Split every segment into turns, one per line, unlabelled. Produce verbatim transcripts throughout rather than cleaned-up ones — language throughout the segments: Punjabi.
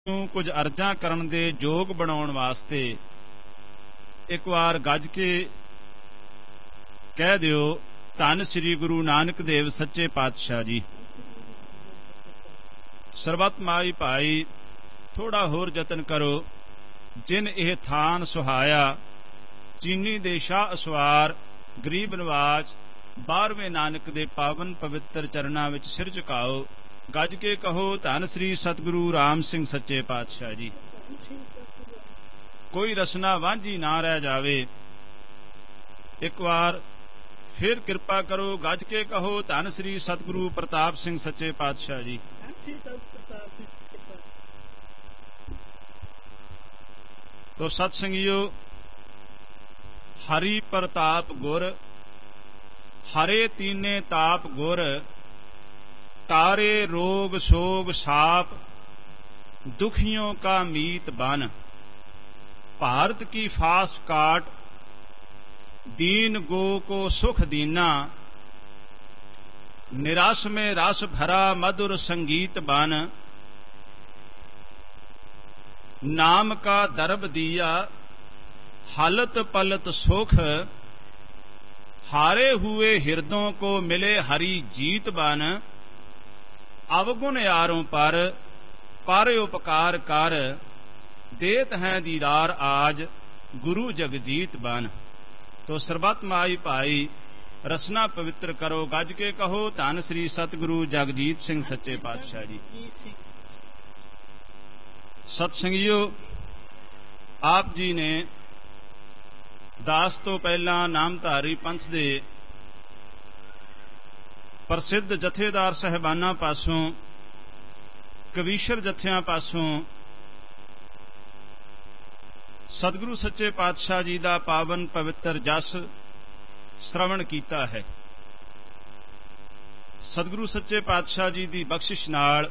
ਨੂੰ ਕੁਝ ਅਰਜ਼ਾਂ ਕਰਨ ਦੇ ਯੋਗ ਬਣਾਉਣ ਵਾਸਤੇ ਇੱਕ ਵਾਰ ਗੱਜ ਕੇ ਕਹਿ ਦਿਓ, ਧੰਨ ਸ੍ਰੀ ਗੁਰੂ ਨਾਨਕ ਦੇਵ ਸੱਚੇ ਪਾਤਸ਼ਾਹ ਜੀ। ਸਰਬੱਤ ਮਾਈ ਭਾਈ ਥੋੜਾ ਹੋਰ ਯਤਨ ਕਰੋ। ਜਿਨ ਇਹ ਥਾਨ ਸੁਹਾਇਆ, ਚੀਨੀ ਦੇ ਸ਼ਾਹ ਅਸਵਾਰ ਗਰੀਬ ਨਵਾਜ, ਬਾਰਵੇਂ ਨਾਨਕ ਦੇ ਪਾਵਨ ਪਵਿੱਤਰ ਚਰਨਾਂ ਵਿੱਚ ਸਿਰ ਝੁਕਾਓ। ਗੱਜ ਕੇ ਕਹੋ, ਧੰਨ ਸ੍ਰੀ ਸਤਿਗੁਰੂ ਰਾਮ ਸਿੰਘ ਸੱਚੇ ਪਾਤਸ਼ਾਹ ਜੀ। ਕੋਈ ਰਸਨਾ ਵਾਂਝੀ ਨਾ ਰਹਿ ਜਾਵੇ। ਇੱਕ ਵਾਰ ਫਿਰ ਕਿਰਪਾ ਕਰੋ, ਗੱਜ ਕੇ ਕਹੋ, ਧੰਨ ਸ੍ਰੀ ਸਤਿਗੁਰੂ ਪ੍ਰਤਾਪ ਸਿੰਘ ਸੱਚੇ ਪਾਤਸ਼ਾਹ ਜੀ। ਤੋ ਸਤ ਸੰਗਿਓ, ਹਰੀ ਪ੍ਰਤਾਪ ਗੁਰ, ਹਰੇ ਤੀਨੇ ਤਾਪ ਗੁਰ, तारे रोग शोग साप, दुखियों का मीत बन। भारत की फास काट, दीन गो को सुख दीना, निराश में रस भरा मधुर संगीत बन। नाम का दरब दिया, हलत पलत सुख, हारे हुए हृदयों को मिले हरी जीत बन। अवगुण यारों पर पर उपकार कर, देत हैं दीदार आज गुरु जगजीत बन। तो सरबत माई भाई रसना पवित्र करो। गज के कहो, धन श्री सतगुरु जगजीत सिंह सच्चे पातशाह जी। सतसंगियो, आप जी ने दास तो पहला नामधारी पंथ दे प्रसिद्ध जथेदार साहिबाना पासों, कवीशर जथियां पासों सतगुरु सच्चे पातशाह जी का पावन पवित्र जस श्रवण किया है। सतगुरु सच्चे पातशाह जी की बख्शिश नाल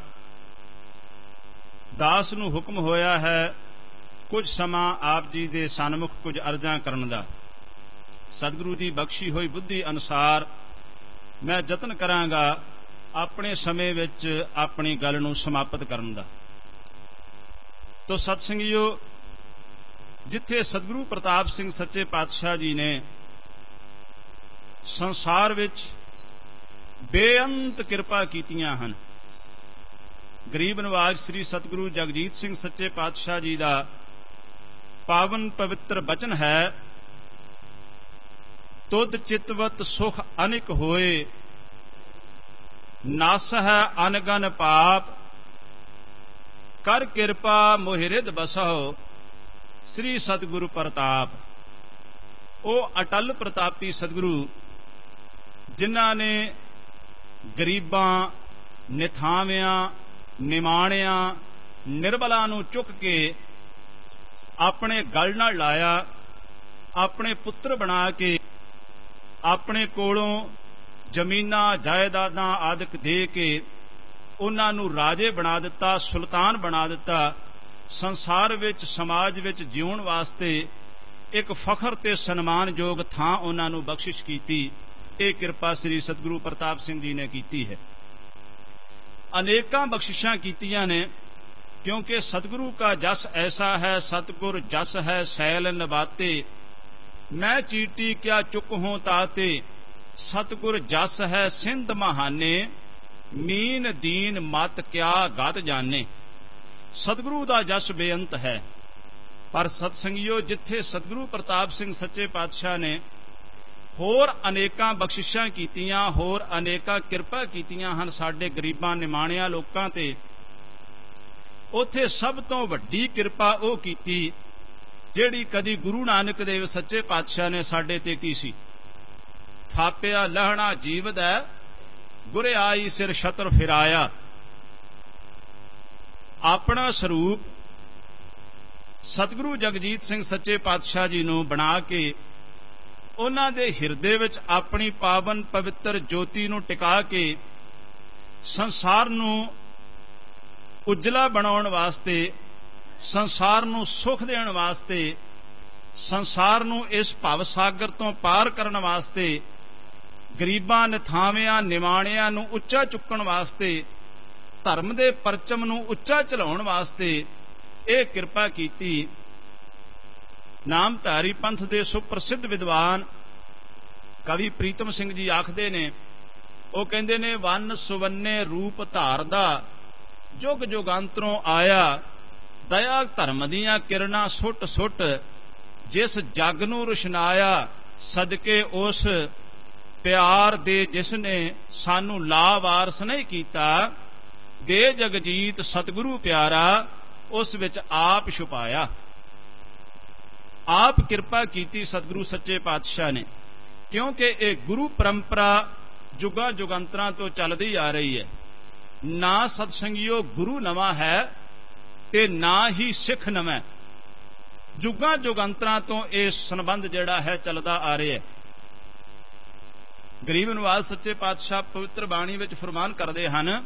दास नूं हुक्म होया है कुछ समा आप जी दे सन्मुख कुछ अर्जां करन दा। सतगुरु की बख्शी हुई बुद्धि अनुसार मैं यतन करांगा अपने समय विच अपनी गल नूं समाप्त करन दा। तो सतसंगियो, जिथे सतगुरु प्रताप सिंह सच्चे पातशाह जी ने संसार विच बेअंत किरपा कीतियां हन, गरीब नवाज श्री सतगुरु जगजीत सिंह सच्चे पातशाह जी का पावन पवित्र बचन है, तुद चितवत सुख अनिक होए, नास है अनगन पाप, कर कृपा मोहिरिद बसो श्री सतगुरु प्रताप। ओ अटल प्रतापी सतगुरु जिन्हां ने गरीबां, निथावियां, निमाणियां, निर्बलां नूं चुक के अपने गल नाल लाया, अपने पुत्र बना के अपने कोलों जमीनां जायदादां आदि दे के उन्हां नूं राजे बना दिता, सुल्तान बना दिता। संसार विच समाज विच जीउण वास्ते एक फखर ते सन्मानयोग थां उन्हां नूं बख्शिश कीती। ये किरपा श्री सतगुरु प्रताप सिंह जी ने कीती है। अनेकां बख्शिशां कीतियां ने, क्योंकि सतगुरु का जस ऐसा है, सतगुर जस है सैल नबाते, मैं चीटी क्या चुक हों ताते, सतगुर जस है सिंध महाने, मीन दीन मत क्या गत जाने। सतगुरु का जस बेअंत है। पर सतसंगियो, जिथे सतगुरु प्रताप सिंह सच्चे पातशाह ने होर अनेकां बख्शिशां कीतियां, होर अनेकां किरपा कीतियां हन साडे गरीबां निमाणियां लोकां ते, उथे सब तो वड्डी किरपा ओ कीती ਜਿਹੜੀ कदी गुरु नानक देव सच्चे पातशाह ने साडे ते की सी। थापिया लहना जीवद है, गुरे आई सिर छत्र फिराया। अपना स्वरूप सतगुरु जगजीत सिंह सच्चे पातशाह जी नूं बना के उन्हां दे हिरदे विच अपनी पावन पवित्र ज्योति नूं टिका के संसार नूं उजला बनाउण वास्ते, संसार नूं सुख देण वास्ते, संसार नूं इस भव सागर तो पार करन वास्ते, गरीबां, निथावियां, निमाणियां नूं उच्चा चुकण वास्ते, धर्म दे परचम नूं उच्चा चलाउण वास्ते ਇਹ ਕਿਰਪਾ ਕੀਤੀ। ਨਾਮਧਾਰੀ ਪੰਥ ਦੇ ਸੁਪ੍ਰਸਿੱਧ ਵਿਦਵਾਨ ਕਵੀ ਪ੍ਰੀਤਮ ਸਿੰਘ ਜੀ ਆਖਦੇ ਨੇ, ਉਹ ਕਹਿੰਦੇ ਨੇ, ਵੰਨ ਸੁਵੰਨੇ ਰੂਪ ਧਾਰਦਾ ਜੁਗ ਜੁਗਾਂਤਰੋਂ ਆਇਆ, ਦਇਆ ਧਰਮ ਦੀਆਂ ਕਿਰਨਾਂ ਸੁੱਟ ਸੁੱਟ ਜਿਸ ਜਗ ਨੂੰ ਰੁਸ਼ਨਾਇਆ, ਸਦਕੇ ਉਸ ਪਿਆਰ ਦੇ ਜਿਸ ਨੇ ਸਾਨੂੰ ਲਾਵਾਰਸ ਨਹੀਂ ਕੀਤਾ, ਦੇ ਜਗਜੀਤ ਸਤਿਗੁਰੂ ਪਿਆਰਾ ਉਸ ਵਿੱਚ ਆਪ ਛੁਪਾਇਆ। ਆਪ ਕਿਰਪਾ ਕੀਤੀ ਸਤਿਗੁਰੂ ਸੱਚੇ ਪਾਤਸ਼ਾਹ ਨੇ, ਕਿਉਂਕਿ ਇਹ ਗੁਰੂ ਪਰੰਪਰਾ ਜੁਗਾਂ ਜੁਗੰਤਰਾਂ ਤੋਂ ਚੱਲਦੀ ਆ ਰਹੀ ਹੈ। ਨਾ ਸਤਸੰਗੀਓ ਗੁਰੂ ਨਵਾਂ ਹੈ ਤੇ ਨਾ ਹੀ ਸਿੱਖ ਨਵਾਂ, ਜੁਗਾਂ ਜੁਗੰਤਰਾਂ ਤੋਂ ਇਹ ਸੰਬੰਧ ਜਿਹੜਾ ਹੈ ਚੱਲਦਾ ਆ ਰਿਹਾ ਹੈ। ਗਰੀਬ ਨਿਵਾਜ ਸੱਚੇ ਪਾਤਸ਼ਾਹ ਪਵਿੱਤਰ ਬਾਣੀ ਵਿੱਚ ਫਰਮਾਨ ਕਰਦੇ ਹਨ,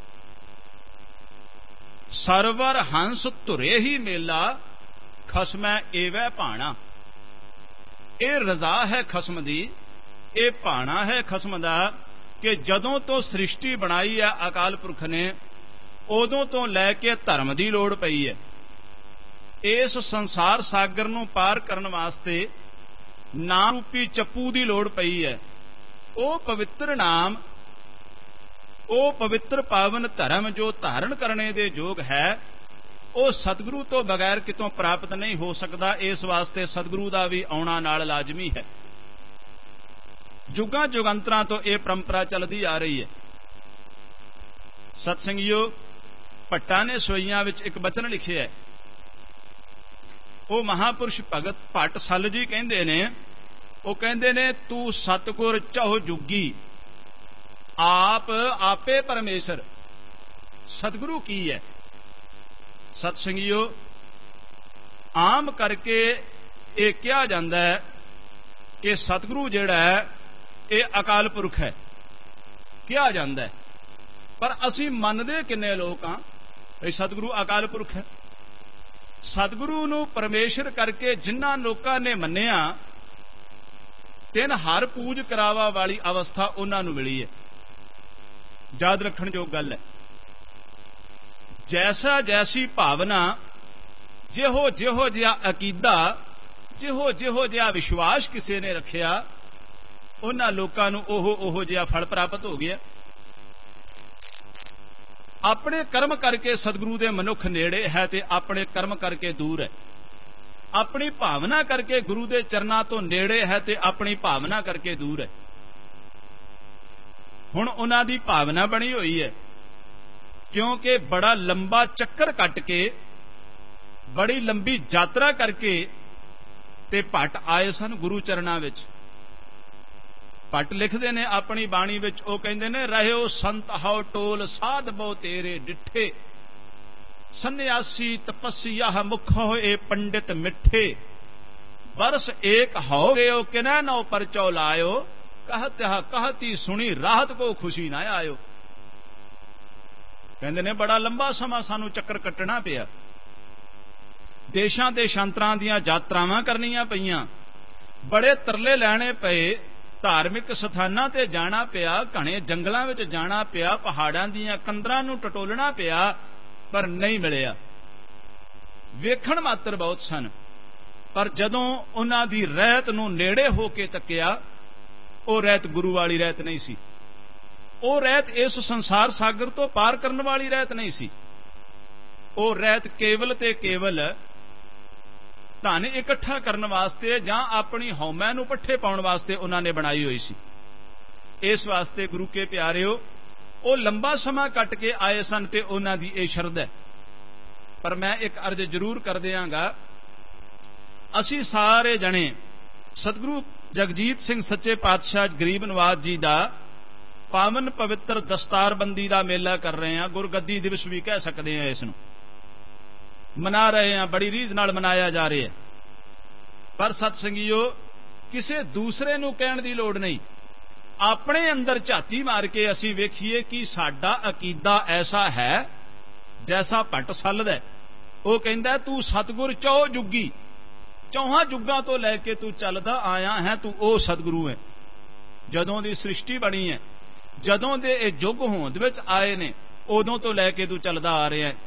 ਸਰਵਰ ਹੰਸ ਧੁਰੇ ਹੀ ਮੇਲਾ ਖਸਮੈ ਏਵੈ ਭਾਣਾ। ਇਹ ਰਜ਼ਾ ਹੈ ਖਸਮ ਦੀ, ਇਹ ਭਾਣਾ ਹੈ ਖਸਮ ਦਾ ਕਿ ਜਦੋਂ ਤੋਂ ਸ੍ਰਿਸ਼ਟੀ ਬਣਾਈ ਹੈ ਅਕਾਲ ਪੁਰਖ ਨੇ, ਉਦੋਂ ਤੋਂ ਲੈ ਕੇ ਧਰਮ ਦੀ ਲੋੜ ਪਈ ਹੈ। ਇਸ ਸੰਸਾਰ ਸਾਗਰ ਨੂੰ ਪਾਰ ਕਰਨ ਵਾਸਤੇ ਨਾਮ ਰੂਪੀ ਚੱਪੂ ਦੀ ਲੋੜ ਪਈ ਹੈ। ਉਹ ਪਵਿੱਤਰ ਨਾਮ, ਉਹ ਪਵਿੱਤਰ ਪਾਵਨ ਧਰਮ ਜੋ ਧਾਰਨ ਕਰਨੇ ਦੇ ਯੋਗ ਹੈ, ਉਹ ਸਤਿਗੁਰੂ ਤੋਂ ਬਗੈਰ ਕਿਤੋਂ ਪ੍ਰਾਪਤ ਨਹੀਂ ਹੋ ਸਕਦਾ। ਇਸ ਵਾਸਤੇ ਸਤਿਗੁਰੂ ਦਾ ਵੀ ਆਉਣਾ ਨਾਲ ਲਾਜ਼ਮੀ ਹੈ। ਜੁਗਾਂ ਜੁਗੰਤਰਾਂ ਤੋਂ ਇਹ ਪਰੰਪਰਾ ਚੱਲਦੀ ਆ ਰਹੀ ਹੈ। ਸਤਸੰਗੀਓ, ਭੱਟਾਂ ਨੇ ਸੋਈਆਂ ਵਿੱਚ ਇੱਕ ਬਚਨ ਲਿਖਿਆ ਹੈ। ਉਹ ਮਹਾਪੁਰਸ਼ ਭਗਤ ਭੱਟ ਸੱਲ ਜੀ ਕਹਿੰਦੇ ਨੇ, ਉਹ ਕਹਿੰਦੇ ਨੇ, ਤੂੰ ਸਤਿਗੁਰ ਚਹੁ ਜੁਗੀ, ਆਪ ਆਪੇ ਪਰਮੇਸ਼ਰ। ਸਤਿਗੁਰੂ ਕੀ ਹੈ? ਸਤਸੰਗੀਓ, ਆਮ ਕਰਕੇ ਇਹ ਕਿਹਾ ਜਾਂਦਾ ਹੈ ਕਿ ਸਤਿਗੁਰੂ ਜਿਹੜਾ ਹੈ ਇਹ ਅਕਾਲ ਪੁਰਖ ਹੈ, ਕਿਹਾ ਜਾਂਦਾ ਹੈ। ਪਰ ਅਸੀਂ ਮੰਨਦੇ ਕਿੰਨੇ ਲੋਕ ਹਾਂ ਇਹ ਸਤਿਗੁਰੂ ਅਕਾਲ ਪੁਰਖ ਹੈ? ਸਤਿਗੁਰੂ ਨੂੰ ਪਰਮੇਸ਼ਰ ਕਰਕੇ ਜਿਨ੍ਹਾਂ ਲੋਕਾਂ ਨੇ ਮੰਨਿਆ, ਤਿੰਨ ਹਰ ਪੂਜ ਕਰਾਵਾ ਵਾਲੀ ਅਵਸਥਾ ਉਹਨਾਂ ਨੂੰ ਮਿਲੀ ਹੈ। ਯਾਦ ਰੱਖਣ ਯੋਗ ਗੱਲ ਹੈ। ਜੈਸਾ ਜੈਸੀ ਭਾਵਨਾ, ਜਿਹੋ ਜਿਹੋ ਜਿਹਾ ਅਕੀਦਾ, ਜਿਹੋ ਜਿਹੋ ਜਿਹਾ ਵਿਸ਼ਵਾਸ ਕਿਸੇ ਨੇ ਰੱਖਿਆ, ਉਹਨਾਂ ਲੋਕਾਂ ਨੂੰ ਉਹ ਉਹੋ ਜਿਹਾ ਫਲ ਪ੍ਰਾਪਤ ਹੋ ਗਿਆ। ਆਪਣੇ ਕਰਮ ਕਰਕੇ ਸਤਿਗੁਰੂ ਦੇ ਮਨੁੱਖ ਨੇੜੇ ਹੈ ਤੇ ਆਪਣੇ ਕਰਮ ਕਰਕੇ ਦੂਰ ਹੈ। ਆਪਣੀ ਭਾਵਨਾ ਕਰਕੇ ਗੁਰੂ ਦੇ ਚਰਨਾਂ ਤੋਂ ਨੇੜੇ ਹੈ ਤੇ ਆਪਣੀ ਭਾਵਨਾ ਕਰਕੇ ਦੂਰ ਹੈ। ਹੁਣ ਉਹਨਾਂ ਦੀ ਭਾਵਨਾ ਬਣੀ ਹੋਈ ਹੈ, ਕਿਉਂਕਿ ਬੜਾ ਲੰਬਾ ਚੱਕਰ ਕੱਟ ਕੇ, ਬੜੀ ਲੰਬੀ ਯਾਤਰਾ ਕਰਕੇ ਤੇ ਭੱਟ ਆਏ ਸਨ ਗੁਰੂ ਚਰਨਾਂ ਵਿੱਚ। ਭੱਟ ਲਿਖਦੇ ਨੇ ਆਪਣੀ ਬਾਣੀ ਵਿੱਚ, ਉਹ ਕਹਿੰਦੇ ਨੇ, ਰਹਿਓ ਸੰਤ ਹਉ ਟੋਲ ਸਾਧ ਬਹੁ ਤੇਰੇ ਡਿੱਠੇ, ਸੰਨਿਆਸੀ ਤਪੱਸਿਆ ਮੁਖ ਹੋਏ ਪੰਡਿਤ ਮਿੱਠੇ, ਬਰਸ ਏਕ ਹੋ ਗਇਓ ਕਿਨੈ ਨਉ ਪਰਚੋ ਲਾਇਓ, कहत कहती सुनी राहत को खुशी ना आयो। ਕਹਿੰਦੇ ਨੇ ਬੜਾ ਲੰਬਾ ਸਮਾਂ ਸਾਨੂੰ ਚੱਕਰ ਕੱਟਣਾ ਪਿਆ, ਦੇਸ਼ਾਂ ਦੇ ਸ਼ਾਂਤਰਾਂ ਦੀਆਂ ਯਾਤਰਾਵਾਂ ਕਰਨੀਆਂ ਪਈਆਂ, ਬੜੇ ਤਰਲੇ ਲੈਣੇ ਪਏ, ਧਾਰਮਿਕ ਸਥਾਨਾਂ ਤੇ ਜਾਣਾ ਪਿਆ, ਘਣੇ ਜੰਗਲਾਂ ਵਿੱਚ ਜਾਣਾ ਪਿਆ, ਪਹਾੜਾਂ ਦੀਆਂ ਕੰਦਰਾਂ ਨੂੰ ਟਟੋਲਣਾ ਪਿਆ, ਪਰ ਨਹੀਂ ਮਿਲਿਆ। ਵੇਖਣ ਮਾਤਰ ਬਹੁਤ ਸਨ, ਪਰ ਜਦੋਂ ਉਹਨਾਂ ਦੀ ਰਹਿਤ ਨੂੰ ਨੇੜੇ ਹੋ ਕੇ ਤੱਕਿਆ, ਉਹ ਰਹਿਤ ਗੁਰੂ ਵਾਲੀ ਰਹਿਤ ਨਹੀਂ ਸੀ। ਉਹ ਰਹਿਤ ਇਸ ਸੰਸਾਰ ਸਾਗਰ ਤੋਂ ਪਾਰ ਕਰਨ ਵਾਲੀ ਰਹਿਤ ਨਹੀਂ ਸੀ। ਉਹ ਰਹਿਤ ਕੇਵਲ ਤੇ ਕੇਵਲ ਧਨ ਇਕੱਠਾ ਕਰਨ ਵਾਸਤੇ ਜਾਂ ਆਪਣੀ ਹਉਮੈ ਨੂੰ ਪੱਠੇ ਪਾਉਣ ਵਾਸਤੇ ਉਹਨਾਂ ਨੇ ਬਣਾਈ ਹੋਈ ਸੀ। ਇਸ ਵਾਸਤੇ ਗੁਰੂ ਕੇ ਪਿਆਰਿਓ, ਉਹ ਲੰਬਾ ਸਮਾਂ ਕੱਟ ਕੇ ਆਏ ਸਨ ਤੇ ਉਹਨਾਂ ਦੀ ਇਹ ਸ਼ਰਧਾ ਹੈ। ਪਰ ਮੈਂ ਇੱਕ ਅਰਜ਼ ਜ਼ਰੂਰ ਕਰ ਦਿਆਂਗਾ, ਅਸੀਂ ਸਾਰੇ ਜਣੇ ਸਤਿਗੁਰੂ ਜਗਜੀਤ ਸਿੰਘ ਸੱਚੇ ਪਾਤਸ਼ਾਹ ਗਰੀਬ ਨਵਾਜ ਜੀ ਦਾ ਪਾਵਨ ਪਵਿੱਤਰ ਦਸਤਾਰਬੰਦੀ ਦਾ ਮੇਲਾ ਕਰ ਰਹੇ ਹਾਂ। ਗੁਰਗੱਦੀ ਦਿਵਸ ਵੀ ਕਹਿ ਸਕਦੇ ਹਾਂ, ਇਸ ਨੂੰ ਮਨਾ ਰਹੇ ਹਾਂ, ਬੜੀ ਰੀਝ ਨਾਲ ਮਨਾਇਆ ਜਾ ਰਿਹਾ ਹੈ। ਪਰ ਸਤਸੰਗੀਓ, ਕਿਸੇ ਦੂਸਰੇ ਨੂੰ ਕਹਿਣ ਦੀ ਲੋੜ ਨਹੀਂ। ਆਪਣੇ ਅੰਦਰ ਝਾਤੀ ਮਾਰ ਕੇ ਅਸੀਂ ਵੇਖੀਏ ਕਿ ਸਾਡਾ ਅਕੀਦਾ ਐਸਾ ਹੈ ਜੈਸਾ ਭੱਟ ਸੱਲਦਾ। ਉਹ ਕਹਿੰਦਾ, ਤੂੰ ਸਤਿਗੁਰ ਚਹੁ ਜੁਗੀ, ਚੌਹਾਂ ਜੁਗਾਂ ਤੋਂ ਲੈ ਕੇ ਤੂੰ ਚੱਲਦਾ ਆਇਆ ਹੈ, ਤੂੰ ਉਹ ਸਤਿਗੁਰੂ ਹੈ। ਜਦੋਂ ਦੀ ਸ੍ਰਿਸ਼ਟੀ ਬਣੀ ਹੈ, ਜਦੋਂ ਦੇ ਇਹ ਯੁੱਗ ਹੋਂਦ ਵਿੱਚ ਆਏ ਨੇ, ਉਦੋਂ ਤੋਂ ਲੈ ਕੇ ਤੂੰ ਚੱਲਦਾ ਆ ਰਿਹਾ ਹੈ।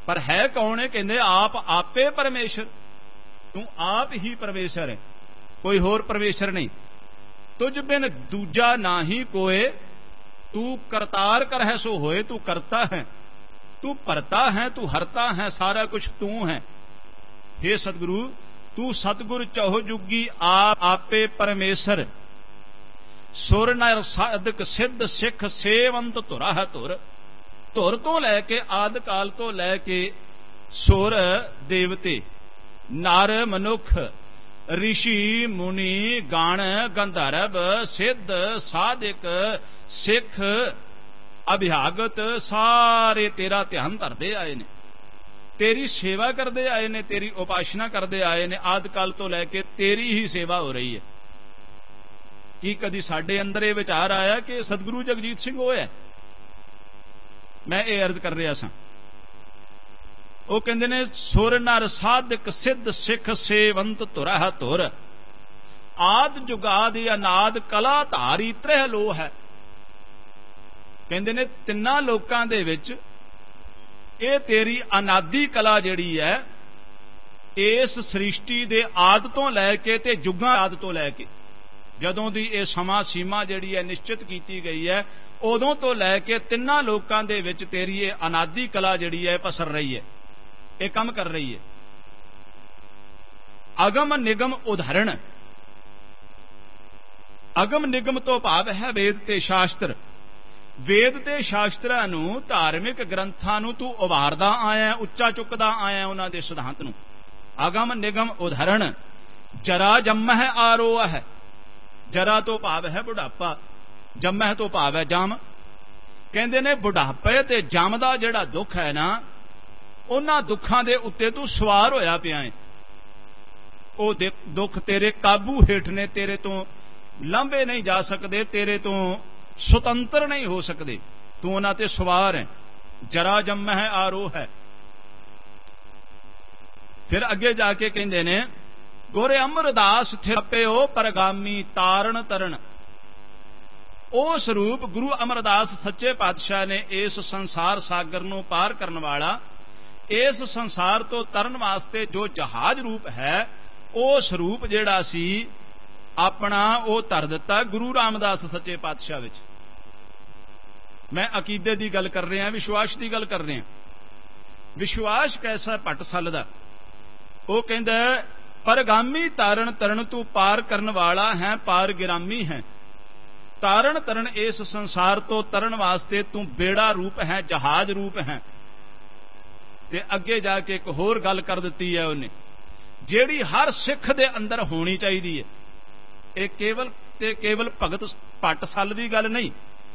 ਪਰ ਹੈ ਕੌਣ ਹੈ? ਕਹਿੰਦੇ ਆਪ ਆਪੇ ਪਰਮੇਸ਼ਰ। ਤੂੰ ਆਪ ਹੀ ਪਰਮੇਸ਼ਰ ਹੈ, ਕੋਈ ਹੋਰ ਪਰਮੇਸ਼ਰ ਨਹੀਂ। ਤੁਝ ਬਿਨ ਦੂਜਾ ਨਾਹੀ ਕੋਏ, ਤੂੰ ਕਰਤਾਰ ਕਰਹਿ ਸੋ ਹੋਏ। ਤੂੰ ਕਰਤਾ ਹੈ, ਤੂੰ ਭਰਤਾ ਹੈ, ਤੂੰ ਹਰਤਾ ਹੈ, ਸਾਰਾ ਕੁਝ ਤੂੰ ਹੈ। हे ਸਤਿਗੁਰੂ, ਤੂੰ ਸਤਿਗੁਰ ਚਹੁ ਜੁਗੀ ਆਪ ਆਪੇ ਪਰਮੇਸ਼ਰ। ਸੁਰ ਨਰ ਸਾਧਕ ਸਿੱਧ ਸਿੱਖ ਸੇਵੰਤ ਧੁਰਾ ਹੈ ਧੁਰ। ਧੁਰ ਤੋਂ ਲੈ ਕੇ ਆਦਿ ਕਾਲ ਤੋਂ ਲੈ ਕੇ ਸੁਰ ਦੇਵਤੇ, ਨਰ ਮਨੁੱਖ, ਰਿਸ਼ੀ ਮੁਨੀ, ਗਣ ਗੰਧਰਵ, ਸਿੱਧ ਸਾਧਕ, ਸਿੱਖ, ਅਭਿਆਗਤ, ਸਾਰੇ ਤੇਰਾ ਧਿਆਨ ਧਰਦੇ ਆਏ ਨੇ, ਤੇਰੀ ਸੇਵਾ ਕਰਦੇ ਆਏ ਨੇ, ਤੇਰੀ ਉਪਾਸਨਾ ਕਰਦੇ ਆਏ ਨੇ। ਆਦਿ ਕਾਲ ਤੋਂ ਲੈ ਕੇ ਤੇਰੀ ਹੀ ਸੇਵਾ ਹੋ ਰਹੀ ਹੈ। ਕੀ ਕਦੀ ਸਾਡੇ ਅੰਦਰ ਇਹ ਵਿਚਾਰ ਆਇਆ ਕਿ ਸਤਿਗੁਰੂ ਜਗਜੀਤ ਸਿੰਘ ਉਹ ਹੈ? ਮੈਂ ਇਹ ਅਰਜ਼ ਕਰ ਰਿਹਾ ਸਾਂ। ਉਹ ਕਹਿੰਦੇ ਨੇ ਸੁਰ ਨਰ ਸਾਧਕ ਸਿੱਧ ਸਿੱਖ ਸੇਵੰਤ ਧੁਰਾ ਧੁਰ। ਆਦ ਜੁਗਾਦਿ ਅਨਾਦ ਕਲਾ ਧਾਰੀ ਤ੍ਰਹਿ ਲੋ ਹੈ। ਕਹਿੰਦੇ ਨੇ ਤਿੰਨਾਂ ਲੋਕਾਂ ਦੇ ਵਿੱਚ ਇਹ ਤੇਰੀ ਅਨਾਦੀ ਕਲਾ ਜਿਹੜੀ ਹੈ, ਇਸ ਸ੍ਰਿਸ਼ਟੀ ਦੇ ਆਦਿ ਤੋਂ ਲੈ ਕੇ ਤੇ ਜੁਗਾਂ ਆਦਿ ਤੋਂ ਲੈ ਕੇ, ਜਦੋਂ ਦੀ ਇਹ ਸਮਾਂ ਸੀਮਾ ਜਿਹੜੀ ਹੈ ਨਿਸ਼ਚਿਤ ਕੀਤੀ ਗਈ ਹੈ, ਉਦੋਂ ਤੋਂ ਲੈ ਕੇ ਤਿੰਨਾਂ ਲੋਕਾਂ ਦੇ ਵਿੱਚ ਤੇਰੀ ਇਹ ਅਨਾਦੀ ਕਲਾ ਜਿਹੜੀ ਹੈ ਪਸਰ ਰਹੀ ਹੈ, ਇਹ ਕੰਮ ਕਰ ਰਹੀ ਹੈ। ਅਗਮ ਨਿਗਮ ਉਦਾਹਰਣ। ਅਗਮ ਨਿਗਮ ਤੋਂ ਭਾਵ ਹੈ ਵੇਦ ਤੇ ਸ਼ਾਸਤਰ। ਵੇਦ ਤੇ ਸ਼ਾਸਤਰਾਂ ਨੂੰ, ਧਾਰਮਿਕ ਗ੍ਰੰਥਾਂ ਨੂੰ ਤੂੰ ਉਭਾਰਦਾ ਆਇਆ, ਉੱਚਾ ਚੁੱਕਦਾ ਆਇਆ ਉਹਨਾਂ ਦੇ ਸਿਧਾਂਤ ਨੂੰ। ਅਗਮ ਨਿਗਮ ਉਦਾਹਰਣ। ਜਰਾ ਜੰਮਹਿ ਆਰੋਹ ਹੈ। ਜਰਾ ਤੋਂ ਭਾਵ ਹੈ ਬੁਢਾਪਾ, ਜੰਮਹਿ ਤੋਂ ਭਾਵ ਹੈ ਜਮ। ਕਹਿੰਦੇ ਨੇ ਬੁਢਾਪੇ ਤੇ ਜਮ ਦਾ ਜਿਹੜਾ ਦੁੱਖ ਹੈ ਨਾ, ਉਹਨਾਂ ਦੁੱਖਾਂ ਦੇ ਉੱਤੇ ਤੂੰ ਸਵਾਰ ਹੋਇਆ ਪਿਆ ਹੈ। ਉਹ ਦੁੱਖ ਤੇਰੇ ਕਾਬੂ ਹੇਠ ਨੇ, ਤੇਰੇ ਤੋਂ ਲਾਂਭੇ ਨਹੀਂ ਜਾ ਸਕਦੇ, ਤੇਰੇ ਤੋਂ ਸੁਤੰਤਰ ਨਹੀਂ ਹੋ ਸਕਦੇ, ਤੂੰ ਉਹਨਾਂ ਤੇ ਸਵਾਰ ਹੈ। ਜਰਾ ਜੰਮਹਿ ਆਰੋਹ ਹੈ। ਫਿਰ ਅੱਗੇ ਜਾ ਕੇ ਕਹਿੰਦੇ ਨੇ ਗੋਰੇ ਅਮਰਦਾਸ ਥਿਰਪਿਓ ਪਰਗਾਮੀ ਤਾਰਨ ਤਰਨ। ਉਹ ਸਰੂਪ ਗੁਰੂ ਅਮਰਦਾਸ ਸੱਚੇ ਪਾਤਸ਼ਾਹ ਨੇ ਇਸ ਸੰਸਾਰ ਸਾਗਰ ਨੂੰ ਪਾਰ ਕਰਨ ਵਾਲਾ, ਇਸ ਸੰਸਾਰ ਤੋਂ ਤਰਨ ਵਾਸਤੇ ਜੋ ਜਹਾਜ਼ ਰੂਪ ਹੈ, ਉਹ ਸਰੂਪ ਜਿਹੜਾ ਸੀ ਆਪਣਾ ਉਹ ਧਰ ਦਿੱਤਾ ਗੁਰੂ ਰਾਮਦਾਸ ਸੱਚੇ ਪਾਤਸ਼ਾਹ ਵਿੱਚ। ਮੈਂ ਅਕੀਦੇ ਦੀ ਗੱਲ ਕਰ ਰਿਹਾ, ਵਿਸ਼ਵਾਸ ਦੀ ਗੱਲ ਕਰ ਰਿਹਾ। ਵਿਸ਼ਵਾਸ ਕੈਸਾ ਭੱਟ ਸੱਲ ਦਾ। ਉਹ ਕਹਿੰਦਾ ਪਰਗਾਮੀ ਤਾਰਨ ਤਰਨ, ਤੂੰ ਪਾਰ ਕਰਨ ਵਾਲਾ ਹੈ, ਪਾਰ ਗਿਰਾਮੀ ਹੈ। ਤਾਰਨ ਤਰਨ, ਇਸ ਸੰਸਾਰ ਤੋਂ ਤਰਨ ਵਾਸਤੇ ਤੂੰ ਬੇੜਾ ਰੂਪ ਹੈ, ਜਹਾਜ਼ ਰੂਪ ਹੈ। ਤੇ ਅੱਗੇ ਜਾ ਕੇ ਇੱਕ ਹੋਰ ਗੱਲ ਕਰ ਦਿੱਤੀ ਹੈ ਉਹਨੇ, ਜਿਹੜੀ ਹਰ ਸਿੱਖ ਦੇ ਅੰਦਰ ਹੋਣੀ ਚਾਹੀਦੀ ਹੈ। ਇਹ ਕੇਵਲ ਤੇ ਕੇਵਲ ਭਗਤ ਭੱਟ ਸੱਲ ਦੀ ਗੱਲ ਨਹੀਂ,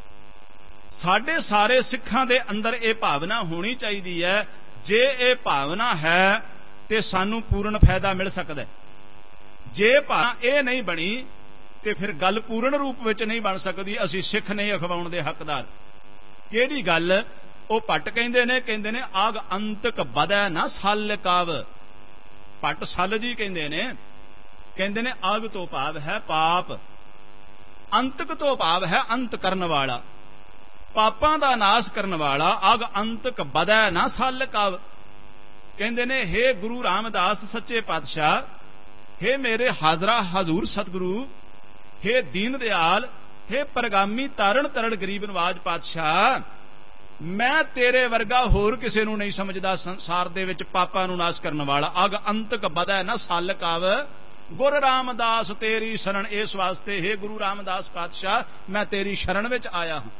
ਸਾਡੇ ਸਾਰੇ ਸਿੱਖਾਂ ਦੇ ਅੰਦਰ ਇਹ ਭਾਵਨਾ ਹੋਣੀ ਚਾਹੀਦੀ ਹੈ। ਜੇ ਇਹ ਭਾਵਨਾ ਹੈ ਤੇ ਸਾਨੂੰ ਪੂਰਨ ਫਾਇਦਾ ਮਿਲ ਸਕਦਾ ਹੈ। ਜੇ ਭਾਵਨਾ ਇਹ ਨਹੀਂ ਬਣੀ ਤੇ ਫਿਰ ਗੱਲ ਪੂਰਨ ਰੂਪ ਵਿੱਚ ਨਹੀਂ ਬਣ ਸਕਦੀ। ਅਸੀਂ ਸਿੱਖ ਨਹੀਂ ਅਖਵਾਉਣ ਦੇ ਹੱਕਦਾਰ। ਕਿਹੜੀ ਗੱਲ? ਉਹ ਭੱਟ ਕਹਿੰਦੇ ਨੇ, ਕਹਿੰਦੇ ਨੇ ਆਗ ਅੰਤਕ ਬਦੈ ਨਾ ਸੱਲ ਕਾਵ। ਭੱਟ ਸੱਲ ਜੀ ਕਹਿੰਦੇ ਨੇ, ਕਹਿੰਦੇ ਨੇ ਆਗ ਤੋਂ ਭਾਵ ਹੈ ਪਾਪ, ਅੰਤਕ ਤੋਂ ਭਾਵ ਹੈ ਅੰਤ ਕਰਨ ਵਾਲਾ, ਪਾਪਾਂ ਦਾ ਨਾਸ਼ ਕਰਨ ਵਾਲਾ। ਅਗ ਅੰਤਕ ਬਦੈ ਨਾ ਸੱਲ ਕਾਵ। ਕਹਿੰਦੇ ਨੇ ਹੇ ਗੁਰੂ ਰਾਮਦਾਸ ਸੱਚੇ ਪਾਤਸ਼ਾਹ, ਹੇ ਮੇਰੇ ਹਾਜ਼ਰਾ ਹਜ਼ੂਰ ਸਤਿਗੁਰੂ, ਹੇ ਦੀਨ ਦਿਆਲ, ਹੇ ਪਰਗਾਮੀ ਤਾਰਨ ਤਰਣ ਗਰੀਬ ਨਵਾਜ ਪਾਤਸ਼ਾਹ, ਮੈਂ ਤੇਰੇ ਵਰਗਾ ਹੋਰ ਕਿਸੇ ਨੂੰ ਨਹੀਂ ਸਮਝਦਾ ਸੰਸਾਰ ਦੇ ਵਿੱਚ ਪਾਪਾਂ ਨੂੰ ਨਾਸ਼ ਕਰਨ ਵਾਲਾ। ਅਗ ਅੰਤਕ ਬਦੈ ਨਾ ਸੱਲ ਕਾਵ। ਗੁਰ ਰਾਮਦਾਸ ਤੇਰੀ ਸ਼ਰਨ। ਇਸ ਵਾਸਤੇ ਹੇ ਗੁਰੂ ਰਾਮਦਾਸ ਪਾਤਸ਼ਾਹ, ਮੈਂ ਤੇਰੀ ਸ਼ਰਨ ਵਿੱਚ ਆਇਆ ਹਾਂ।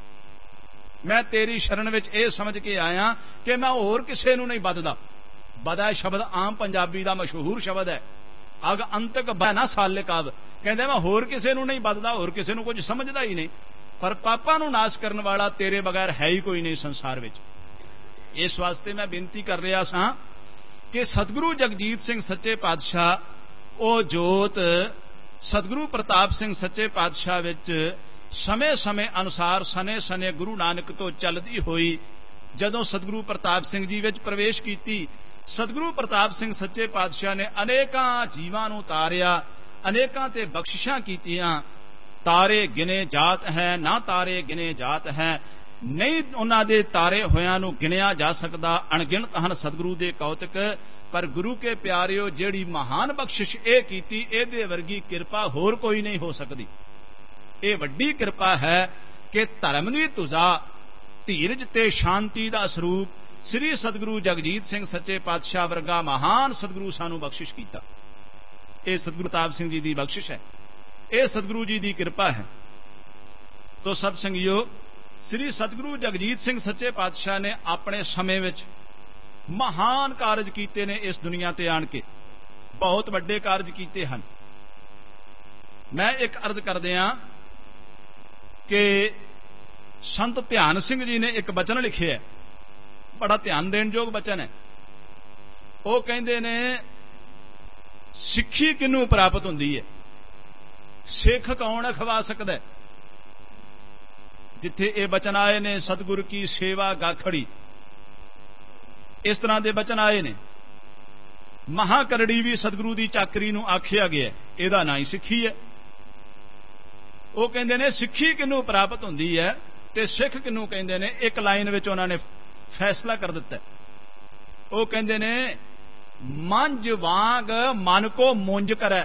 ਮੈਂ ਤੇਰੀ ਸ਼ਰਨ ਵਿੱਚ ਇਹ ਸਮਝ ਕੇ ਆਇਆ ਕਿ ਮੈਂ ਹੋਰ ਕਿਸੇ ਨੂੰ ਨਹੀਂ ਬਦਦਾ। ਬਦਾ ਸ਼ਬਦ ਆਮ ਪੰਜਾਬੀ ਦਾ ਮਸ਼ਹੂਰ ਸ਼ਬਦ ਹੈ। ਅਗ ਅੰਤਕ ਬਦੈ ਨਾ ਸੱਲ ਕਾਵ। ਕਹਿੰਦੇ ਮੈਂ ਹੋਰ ਕਿਸੇ ਨੂੰ ਨਹੀਂ ਬਦਦਾ, ਹੋਰ ਕਿਸੇ ਨੂੰ ਕੁਝ ਸਮਝਦਾ ਹੀ ਨਹੀਂ, ਪਰ ਪਾਪਾਂ ਨੂੰ ਨਾਸ਼ ਕਰਨ ਵਾਲਾ ਤੇਰੇ ਬਗੈਰ ਹੈ ਹੀ ਕੋਈ ਨਹੀਂ ਸੰਸਾਰ ਵਿੱਚ। ਇਸ ਵਾਸਤੇ ਮੈਂ ਬੇਨਤੀ ਕਰ ਰਿਹਾ ਸਾਂ ਕਿ ਸਤਿਗੁਰੂ ਜਗਜੀਤ ਸਿੰਘ ਸੱਚੇ ਪਾਤਸ਼ਾਹ, ਉਹ ਜੋਤ ਸਤਿਗੁਰੂ ਪ੍ਰਤਾਪ ਸਿੰਘ ਸੱਚੇ ਪਾਤਸ਼ਾਹ ਵਿੱਚ ਸਮੇਂ ਸਮੇਂ ਅਨੁਸਾਰ ਸਨੇ ਸਨੇ ਗੁਰੂ ਨਾਨਕ ਤੋਂ ਚੱਲਦੀ ਹੋਈ ਜਦੋਂ ਸਤਿਗੁਰੂ ਪ੍ਰਤਾਪ ਸਿੰਘ ਜੀ ਵਿੱਚ ਪ੍ਰਵੇਸ਼ ਕੀਤੀ, ਸਤਿਗੁਰੂ ਪ੍ਰਤਾਪ ਸਿੰਘ ਸੱਚੇ ਪਾਤਸ਼ਾਹ ਨੇ ਅਨੇਕਾਂ ਜੀਵਾਂ ਨੂੰ ਤਾਰਿਆ, ਅਨੇਕਾਂ ਤੇ ਬਖਸ਼ਿਸ਼ਾਂ ਕੀਤੀਆਂ। ਤਾਰੇ ਗਿਨੇ ਜਾਤ ਹੈ ਨਾ ਤਾਰੇ ਗਿਨੇ ਜਾਤ ਹੈ, ਨਹੀਂ ਉਹਨਾਂ ਦੇ ਤਾਰੇ ਹੋਇਆਂ ਨੂੰ ਗਿਣਿਆ ਜਾ ਸਕਦਾ। ਅਣਗਿਣਤ ਹਨ ਸਤਿਗੁਰੂ ਦੇ ਕੌਤਕ, ਪਰ ਗੁਰੂ ਕੇ ਪਿਆਰਿਓ ਜਿਹੜੀ ਮਹਾਨ ਬਖਸ਼ਿਸ਼ ਇਹ ਕੀਤੀ, ਇਹਦੇ ਵਰਗੀ ਕਿਰਪਾ ਹੋਰ ਕੋਈ ਨਹੀਂ ਹੋ ਸਕਦੀ। ਇਹ ਵੱਡੀ ਕਿਰਪਾ ਹੈ ਕਿ ਧਰਮ ਦੀ ਧੁਜਾ, ਧੀਰਜ ਤੇ ਸ਼ਾਂਤੀ ਦਾ ਸਰੂਪ ਸ੍ਰੀ ਸਤਿਗੁਰੂ ਜਗਜੀਤ ਸਿੰਘ ਸੱਚੇ ਪਾਤਸ਼ਾਹ ਵਰਗਾ ਮਹਾਨ ਸਤਿਗੁਰੂ ਸਾਨੂੰ ਬਖਸ਼ਿਸ਼ ਕੀਤਾ। ਇਹ ਸਤਿਗੁਰੂ ਪ੍ਰਤਾਪ ਸਿੰਘ ਜੀ ਦੀ ਬਖਸ਼ਿਸ਼ ਹੈ, ਇਹ ਸਤਿਗੁਰੂ ਜੀ ਦੀ ਕਿਰਪਾ ਹੈ। ਤੋ ਸਤ ਸੰਗਿਓ, ਸ੍ਰੀ ਸਤਿਗੁਰੂ ਜਗਜੀਤ ਸਿੰਘ ਸੱਚੇ ਪਾਤਸ਼ਾਹ ਨੇ ਆਪਣੇ ਸਮੇਂ ਵਿੱਚ ਮਹਾਨ ਕਾਰਜ ਕੀਤੇ ਨੇ। ਇਸ ਦੁਨੀਆ ਤੇ ਆਣ ਕੇ ਬਹੁਤ ਵੱਡੇ ਕਾਰਜ ਕੀਤੇ ਹਨ। ਮੈਂ ਇੱਕ ਅਰਜ਼ ਕਰਦਿਆਂ ਕਿ ਸੰਤ ਧਿਆਨ ਸਿੰਘ ਜੀ ਨੇ ਇੱਕ ਬਚਨ ਲਿਖਿਆ, ਬੜਾ ਧਿਆਨ ਦੇਣ ਯੋਗ ਬਚਨ ਹੈ। ਉਹ ਕਹਿੰਦੇ ਨੇ, ਸਿੱਖੀ ਕਿਹਨੂੰ ਪ੍ਰਾਪਤ ਹੁੰਦੀ ਹੈ? ਸਿੱਖ ਕੌਣ ਅਖਵਾ ਸਕਦਾ? ਜਿੱਥੇ ਇਹ ਬਚਨ ਆਏ ਨੇ, ਸਤਿਗੁਰ ਕੀ ਸੇਵਾ ਗਾਖੜੀ, ਇਸ ਤਰ੍ਹਾਂ ਦੇ ਬਚਨ ਆਏ ਨੇ। ਮਹਾਕਰੜੀ ਵੀ ਸਤਿਗੁਰੂ ਦੀ ਚਾਕਰੀ ਨੂੰ ਆਖਿਆ ਗਿਆ, ਇਹਦਾ ਨਾਂ ਹੀ ਸਿੱਖੀ ਹੈ। ਉਹ ਕਹਿੰਦੇ ਨੇ ਸਿੱਖੀ ਕਿਹਨੂੰ ਪ੍ਰਾਪਤ ਹੁੰਦੀ ਹੈ ਤੇ ਸਿੱਖ ਕਿਹਨੂੰ ਕਹਿੰਦੇ ਨੇ, ਇੱਕ ਲਾਈਨ ਵਿੱਚ ਉਹਨਾਂ ਨੇ ਫੈਸਲਾ ਕਰ ਦਿੱਤਾ। ਉਹ ਕਹਿੰਦੇ ਨੇ, ਮੰਝ ਵਾਂਗ ਮਨ ਕੋ ਮੁੰਝ ਕਰੈ।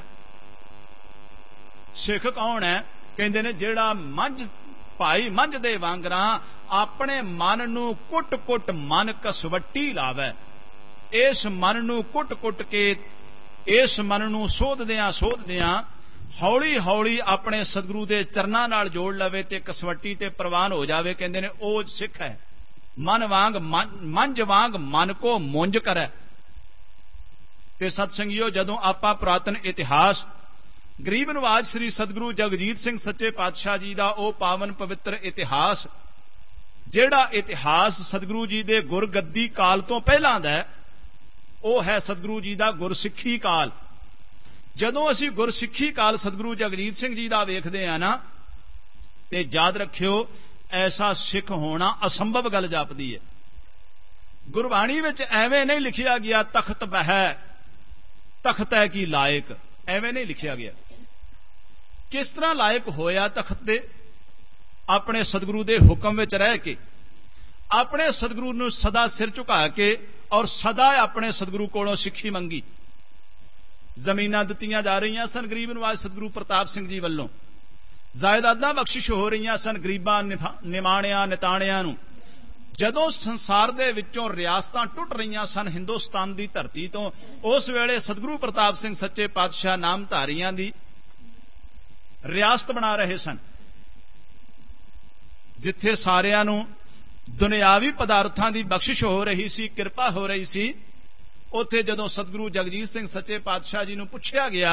ਸਿੱਖ ਕੌਣ ਹੈ? ਕਹਿੰਦੇ ਨੇ ਜਿਹੜਾ ਮੰਝ, ਭਾਈ ਮੰਝ ਦੇ ਵਾਂਗਰਾਂ ਆਪਣੇ ਮਨ ਨੂੰ ਕੁੱਟ-ਕੁੱਟ ਮਨ ਕਸਵੱਟੀ ਲਾਵੇ। ਇਸ ਮਨ ਨੂੰ ਕੁੱਟ-ਕੁੱਟ ਕੇ, ਇਸ ਮਨ ਨੂੰ ਸੋਧਦਿਆਂ ਸੋਧਦਿਆਂ ਹੌਲੀ ਹੌਲੀ ਆਪਣੇ ਸਤਿਗੁਰੂ ਦੇ ਚਰਨਾਂ ਨਾਲ ਜੋੜ ਲਵੇ ਤੇ ਕਸਵੱਟੀ ਤੇ ਪ੍ਰਵਾਨ ਹੋ ਜਾਵੇ। ਕਹਿੰਦੇ ਨੇ ਉਹ ਸਿੱਖ ਹੈ। ਮਨ ਵਾਂਗ ਮੰਝ ਵਾਂਗ ਮਨ ਕੋ ਮੁੰਝ ਕਰੈ। ਤੇ ਸਤ ਸੰਗਿਓ, ਜਦੋਂ ਆਪਾਂ ਪੁਰਾਤਨ ਇਤਿਹਾਸ, ਗਰੀਬ ਨਵਾਜ ਸ੍ਰੀ ਸਤਿਗੁਰੂ ਜਗਜੀਤ ਸਿੰਘ ਸੱਚੇ ਪਾਤਸ਼ਾਹ ਜੀ ਦਾ ਉਹ ਪਾਵਨ ਪਵਿੱਤਰ ਇਤਿਹਾਸ, ਜਿਹੜਾ ਇਤਿਹਾਸ ਸਤਿਗੁਰੂ ਜੀ ਦੇ ਗੁਰਗੱਦੀ ਕਾਲ ਤੋਂ ਪਹਿਲਾਂ ਦਾ, ਉਹ ਹੈ ਸਤਿਗੁਰੂ ਜੀ ਦਾ ਗੁਰਸਿੱਖੀ ਕਾਲ। ਜਦੋਂ ਅਸੀਂ ਗੁਰਸਿੱਖੀ ਕਾਲ ਸਤਿਗੁਰੂ ਜਗਜੀਤ ਸਿੰਘ ਜੀ ਦਾ ਵੇਖਦੇ ਆ ਨਾ, ਤੇ ਯਾਦ ਰੱਖਿਓ, ਐਸਾ ਸਿੱਖ ਹੋਣਾ ਅਸੰਭਵ ਗੱਲ ਜਾਪਦੀ ਹੈ। ਗੁਰਬਾਣੀ ਵਿੱਚ ਐਵੇਂ ਨਹੀਂ ਲਿਖਿਆ ਗਿਆ ਤਖਤ ਬਹਿ ਤਖਤ ਹੈ ਕੀ ਲਾਇਕ, ਐਵੇਂ ਨਹੀਂ ਲਿਖਿਆ ਗਿਆ। ਕਿਸ ਤਰ੍ਹਾਂ ਲਾਇਕ ਹੋਇਆ ਤਖਤ ਦੇ? ਆਪਣੇ ਸਤਿਗੁਰੂ ਦੇ ਹੁਕਮ ਵਿੱਚ ਰਹਿ ਕੇ, ਆਪਣੇ ਸਤਿਗੁਰੂ ਨੂੰ ਸਦਾ ਸਿਰ ਝੁਕਾ ਕੇ, ਔਰ ਸਦਾ ਆਪਣੇ ਸਤਿਗੁਰੂ ਕੋਲੋਂ ਸਿੱਖੀ ਮੰਗੀ। ਜ਼ਮੀਨਾਂ ਦਿੱਤੀਆਂ ਜਾ ਰਹੀਆਂ ਸਨ ਗਰੀਬ ਨਵਾਜ ਸਤਿਗੁਰੂ ਪ੍ਰਤਾਪ ਸਿੰਘ ਜੀ ਵੱਲੋਂ, ਜਾਇਦਾਦਾਂ ਬਖਸ਼ਿਸ਼ ਹੋ ਰਹੀਆਂ ਸਨ ਗਰੀਬਾਂ ਨਿਮਾਣਿਆਂ ਨਿਤਾਣਿਆਂ ਨੂੰ। ਜਦੋਂ ਸੰਸਾਰ ਦੇ ਵਿੱਚੋਂ ਰਿਆਸਤਾਂ ਟੁੱਟ ਰਹੀਆਂ ਸਨ ਹਿੰਦੁਸਤਾਨ ਦੀ ਧਰਤੀ ਤੋਂ, ਉਸ ਵੇਲੇ ਸਤਿਗੁਰੂ ਪ੍ਰਤਾਪ ਸਿੰਘ ਸੱਚੇ ਪਾਤਸ਼ਾਹ ਨਾਮਧਾਰੀਆਂ ਦੀ ਰਿਆਸਤ ਬਣਾ ਰਹੇ ਸਨ, ਜਿੱਥੇ ਸਾਰਿਆਂ ਨੂੰ ਦੁਨਿਆਵੀ ਪਦਾਰਥਾਂ ਦੀ ਬਖਸ਼ਿਸ਼ ਹੋ ਰਹੀ ਸੀ, ਕਿਰਪਾ ਹੋ ਰਹੀ ਸੀ। ਉੱਥੇ ਜਦੋਂ ਸਤਿਗੁਰੂ ਜਗਜੀਤ ਸਿੰਘ ਸੱਚੇ ਪਾਤਸ਼ਾਹ ਜੀ ਨੂੰ ਪੁੱਛਿਆ ਗਿਆ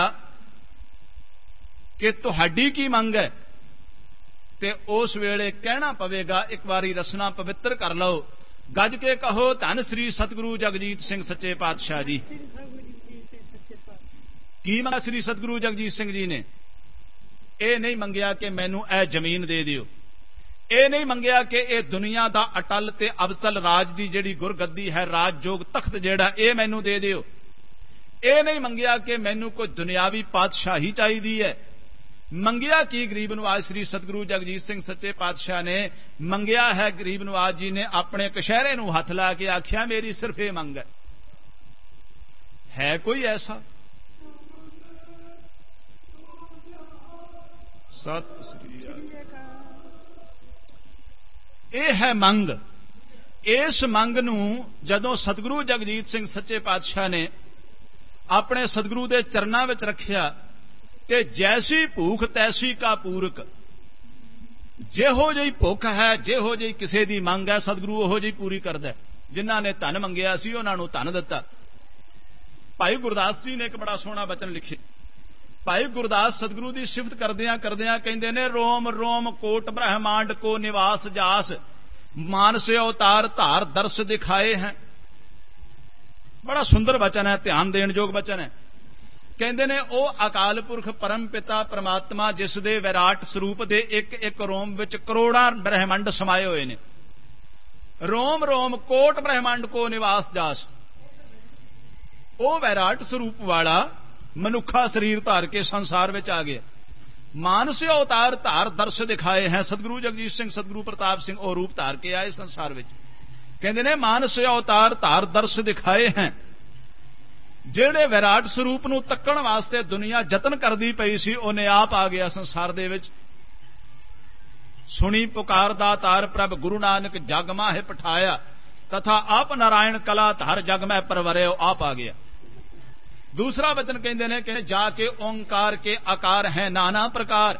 ਕਿ ਤੁਹਾਡੀ ਕੀ ਮੰਗ ਹੈ, ਤੇ ਉਸ ਵੇਲੇ ਕਹਿਣਾ ਪਵੇਗਾ, ਇੱਕ ਵਾਰੀ ਰਸਨਾ ਪਵਿੱਤਰ ਕਰ ਲਓ, ਗੱਜ ਕੇ ਕਹੋ, ਧੰਨ ਸ੍ਰੀ ਸਤਿਗੁਰੂ ਜਗਜੀਤ ਸਿੰਘ ਸੱਚੇ ਪਾਤਸ਼ਾਹ ਜੀ। ਕੀ ਮੰਗਿਆ ਸ੍ਰੀ ਸਤਿਗੁਰੂ ਜਗਜੀਤ ਸਿੰਘ ਜੀ ਨੇ? ਇਹ ਨਹੀਂ ਮੰਗਿਆ ਕਿ ਮੈਨੂੰ ਇਹ ਜ਼ਮੀਨ ਦੇ ਦਿਓ, ਇਹ ਨਹੀਂ ਮੰਗਿਆ ਕਿ ਇਹ ਦੁਨੀਆ ਦਾ ਅਟਲ ਤੇ ਅਬਚਲ ਰਾਜ ਦੀ ਜਿਹੜੀ ਗੁਰਗੱਦੀ ਹੈ, ਰਾਜਯੋਗ ਤਖਤ ਜਿਹੜਾ, ਇਹ ਮੈਨੂੰ ਦੇ ਦਿਓ। ਇਹ ਨਹੀਂ ਮੰਗਿਆ ਕਿ ਮੈਨੂੰ ਕੋਈ ਦੁਨਿਆਵੀ ਪਾਤਸ਼ਾਹੀ ਚਾਹੀਦੀ ਹੈ। ਮੰਗਿਆ ਕੀ ਗਰੀਬ ਨਵਾਜ ਸ੍ਰੀ ਸਤਿਗੁਰੂ ਜਗਜੀਤ ਸਿੰਘ ਸੱਚੇ ਪਾਤਸ਼ਾਹ ਨੇ? ਮੰਗਿਆ ਹੈ, ਗਰੀਬ ਨਵਾਜ ਜੀ ਨੇ ਆਪਣੇ ਕਸ਼ਹਿਰੇ ਨੂੰ ਹੱਥ ਲਾ ਕੇ ਆਖਿਆ, ਮੇਰੀ ਸਿਰਫ ਇਹ ਮੰਗ ਹੈ। ਹੈ ਕੋਈ ਐਸਾ? ਸਤਿ ਸ੍ਰੀ ਅਕਾਲ। ਇਹ ਹੈ ਮੰਗ। ਇਸ ਮੰਗ ਨੂੰ ਜਦੋਂ ਸਤਿਗੁਰੂ ਜਗਜੀਤ ਸਿੰਘ ਸੱਚੇ ਪਾਤਸ਼ਾਹ ਨੇ ਆਪਣੇ ਸਤਿਗੁਰੂ ਦੇ ਚਰਨਾਂ ਵਿੱਚ ਰੱਖਿਆ, ਤੇ ਜੈਸੀ ਭੂਖ ਤੈਸੀ ਕਾ ਪੂਰਕ, ਜਿਹੋ ਜਿਹੀ ਭੁੱਖ ਹੈ, ਜਿਹੋ ਜਿਹੀ ਕਿਸੇ ਦੀ ਮੰਗ ਹੈ, ਸਤਿਗੁਰੂ ਉਹੋ ਜਿਹੀ ਪੂਰੀ ਕਰਦਾ। ਜਿਨ੍ਹਾਂ ਨੇ ਧਨ ਮੰਗਿਆ ਸੀ ਉਹਨਾਂ ਨੂੰ ਧਨ ਦਿੱਤਾ। ਭਾਈ ਗੁਰਦਾਸ ਜੀ ਨੇ ਇੱਕ ਬੜਾ ਸੋਹਣਾ ਬਚਨ ਲਿਖਿਆ। ਭਾਈ ਗੁਰਦਾਸ ਸਤਿਗੁਰੂ ਦੀ ਸਿਫਤ ਕਰਦਿਆਂ ਕਰਦਿਆਂ ਕਹਿੰਦੇ ਨੇ, ਰੋਮ ਰੋਮ ਕੋਟ ਬ੍ਰਹਮਾਂਡ ਕੋ ਨਿਵਾਸ ਜਾਸ, ਮਾਨਸ ਅਵਤਾਰ ਧਾਰ ਦਰਸ ਦਿਖਾਏ ਹੈ। ਬੜਾ ਸੁੰਦਰ ਬਚਨ ਹੈ, ਧਿਆਨ ਦੇਣ ਯੋਗ ਬਚਨ ਹੈ। ਕਹਿੰਦੇ ਨੇ, ਉਹ ਅਕਾਲ ਪੁਰਖ ਪਰਮ ਪਿਤਾ ਪਰਮਾਤਮਾ, ਜਿਸ ਦੇ ਵਿਰਾਟ ਸਰੂਪ ਦੇ ਇੱਕ ਇੱਕ ਰੋਮ ਵਿੱਚ ਕਰੋੜਾਂ ਬ੍ਰਹਿਮੰਡ ਸਮਾਏ ਹੋਏ ਨੇ। ਰੋਮ ਰੋਮ ਕੋਟ ਬ੍ਰਹਿਮੰਡ ਕੋ ਨਿਵਾਸ ਜਾਸ, ਉਹ ਵਿਰਾਟ ਸਰੂਪ ਵਾਲਾ ਮਨੁੱਖਾ ਸਰੀਰ ਧਾਰ ਕੇ ਸੰਸਾਰ ਵਿੱਚ ਆ ਗਿਆ। ਮਾਨਸ ਅਵਤਾਰ ਧਾਰ ਦਰਸ ਦਿਖਾਏ ਹੈ। ਸਤਿਗੁਰੂ ਜਗਜੀਤ ਸਿੰਘ ਸਤਿਗੁਰੂ ਪ੍ਰਤਾਪ ਸਿੰਘ ਉਹ ਰੂਪ ਧਾਰ ਕੇ ਆਏ ਸੰਸਾਰ ਵਿੱਚ। ਕਹਿੰਦੇ ਨੇ ਮਾਨਸ ਅਵਤਾਰ ਧਾਰ ਦਰਸ ਦਿਖਾਏ ਹੈ। ਜਿਹੜੇ ਵਿਰਾਟ ਸਰੂਪ ਨੂੰ ਤੱਕਣ ਵਾਸਤੇ ਦੁਨੀਆ ਯਤਨ ਕਰਦੀ ਪਈ ਸੀ, ਉਹਨੇ ਆਪ ਆ ਗਿਆ ਸੰਸਾਰ ਦੇ ਵਿੱਚ। ਸੁਣੀ ਪੁਕਾਰ ਦਾਤਾਰ ਪ੍ਰਭ ਗੁਰੂ ਨਾਨਕ ਜਗ ਮਾਹੇ ਪਠਾਇਆ, ਤਥਾ ਆਪ ਨਾਰਾਇਣ ਕਲਾ ਧਰ ਜਗ ਮੈਂ ਪਰਵਰਿਓ, ਆਪ ਆ ਗਿਆ। ਦੂਸਰਾ ਬਚਨ ਕਹਿੰਦੇ ਨੇ ਕਿ ਜਾ ਕੇ ਓੰਕਾਰ ਕੇ ਆਕਾਰ ਹੈ ਨਾਨਾ ਪ੍ਰਕਾਰ।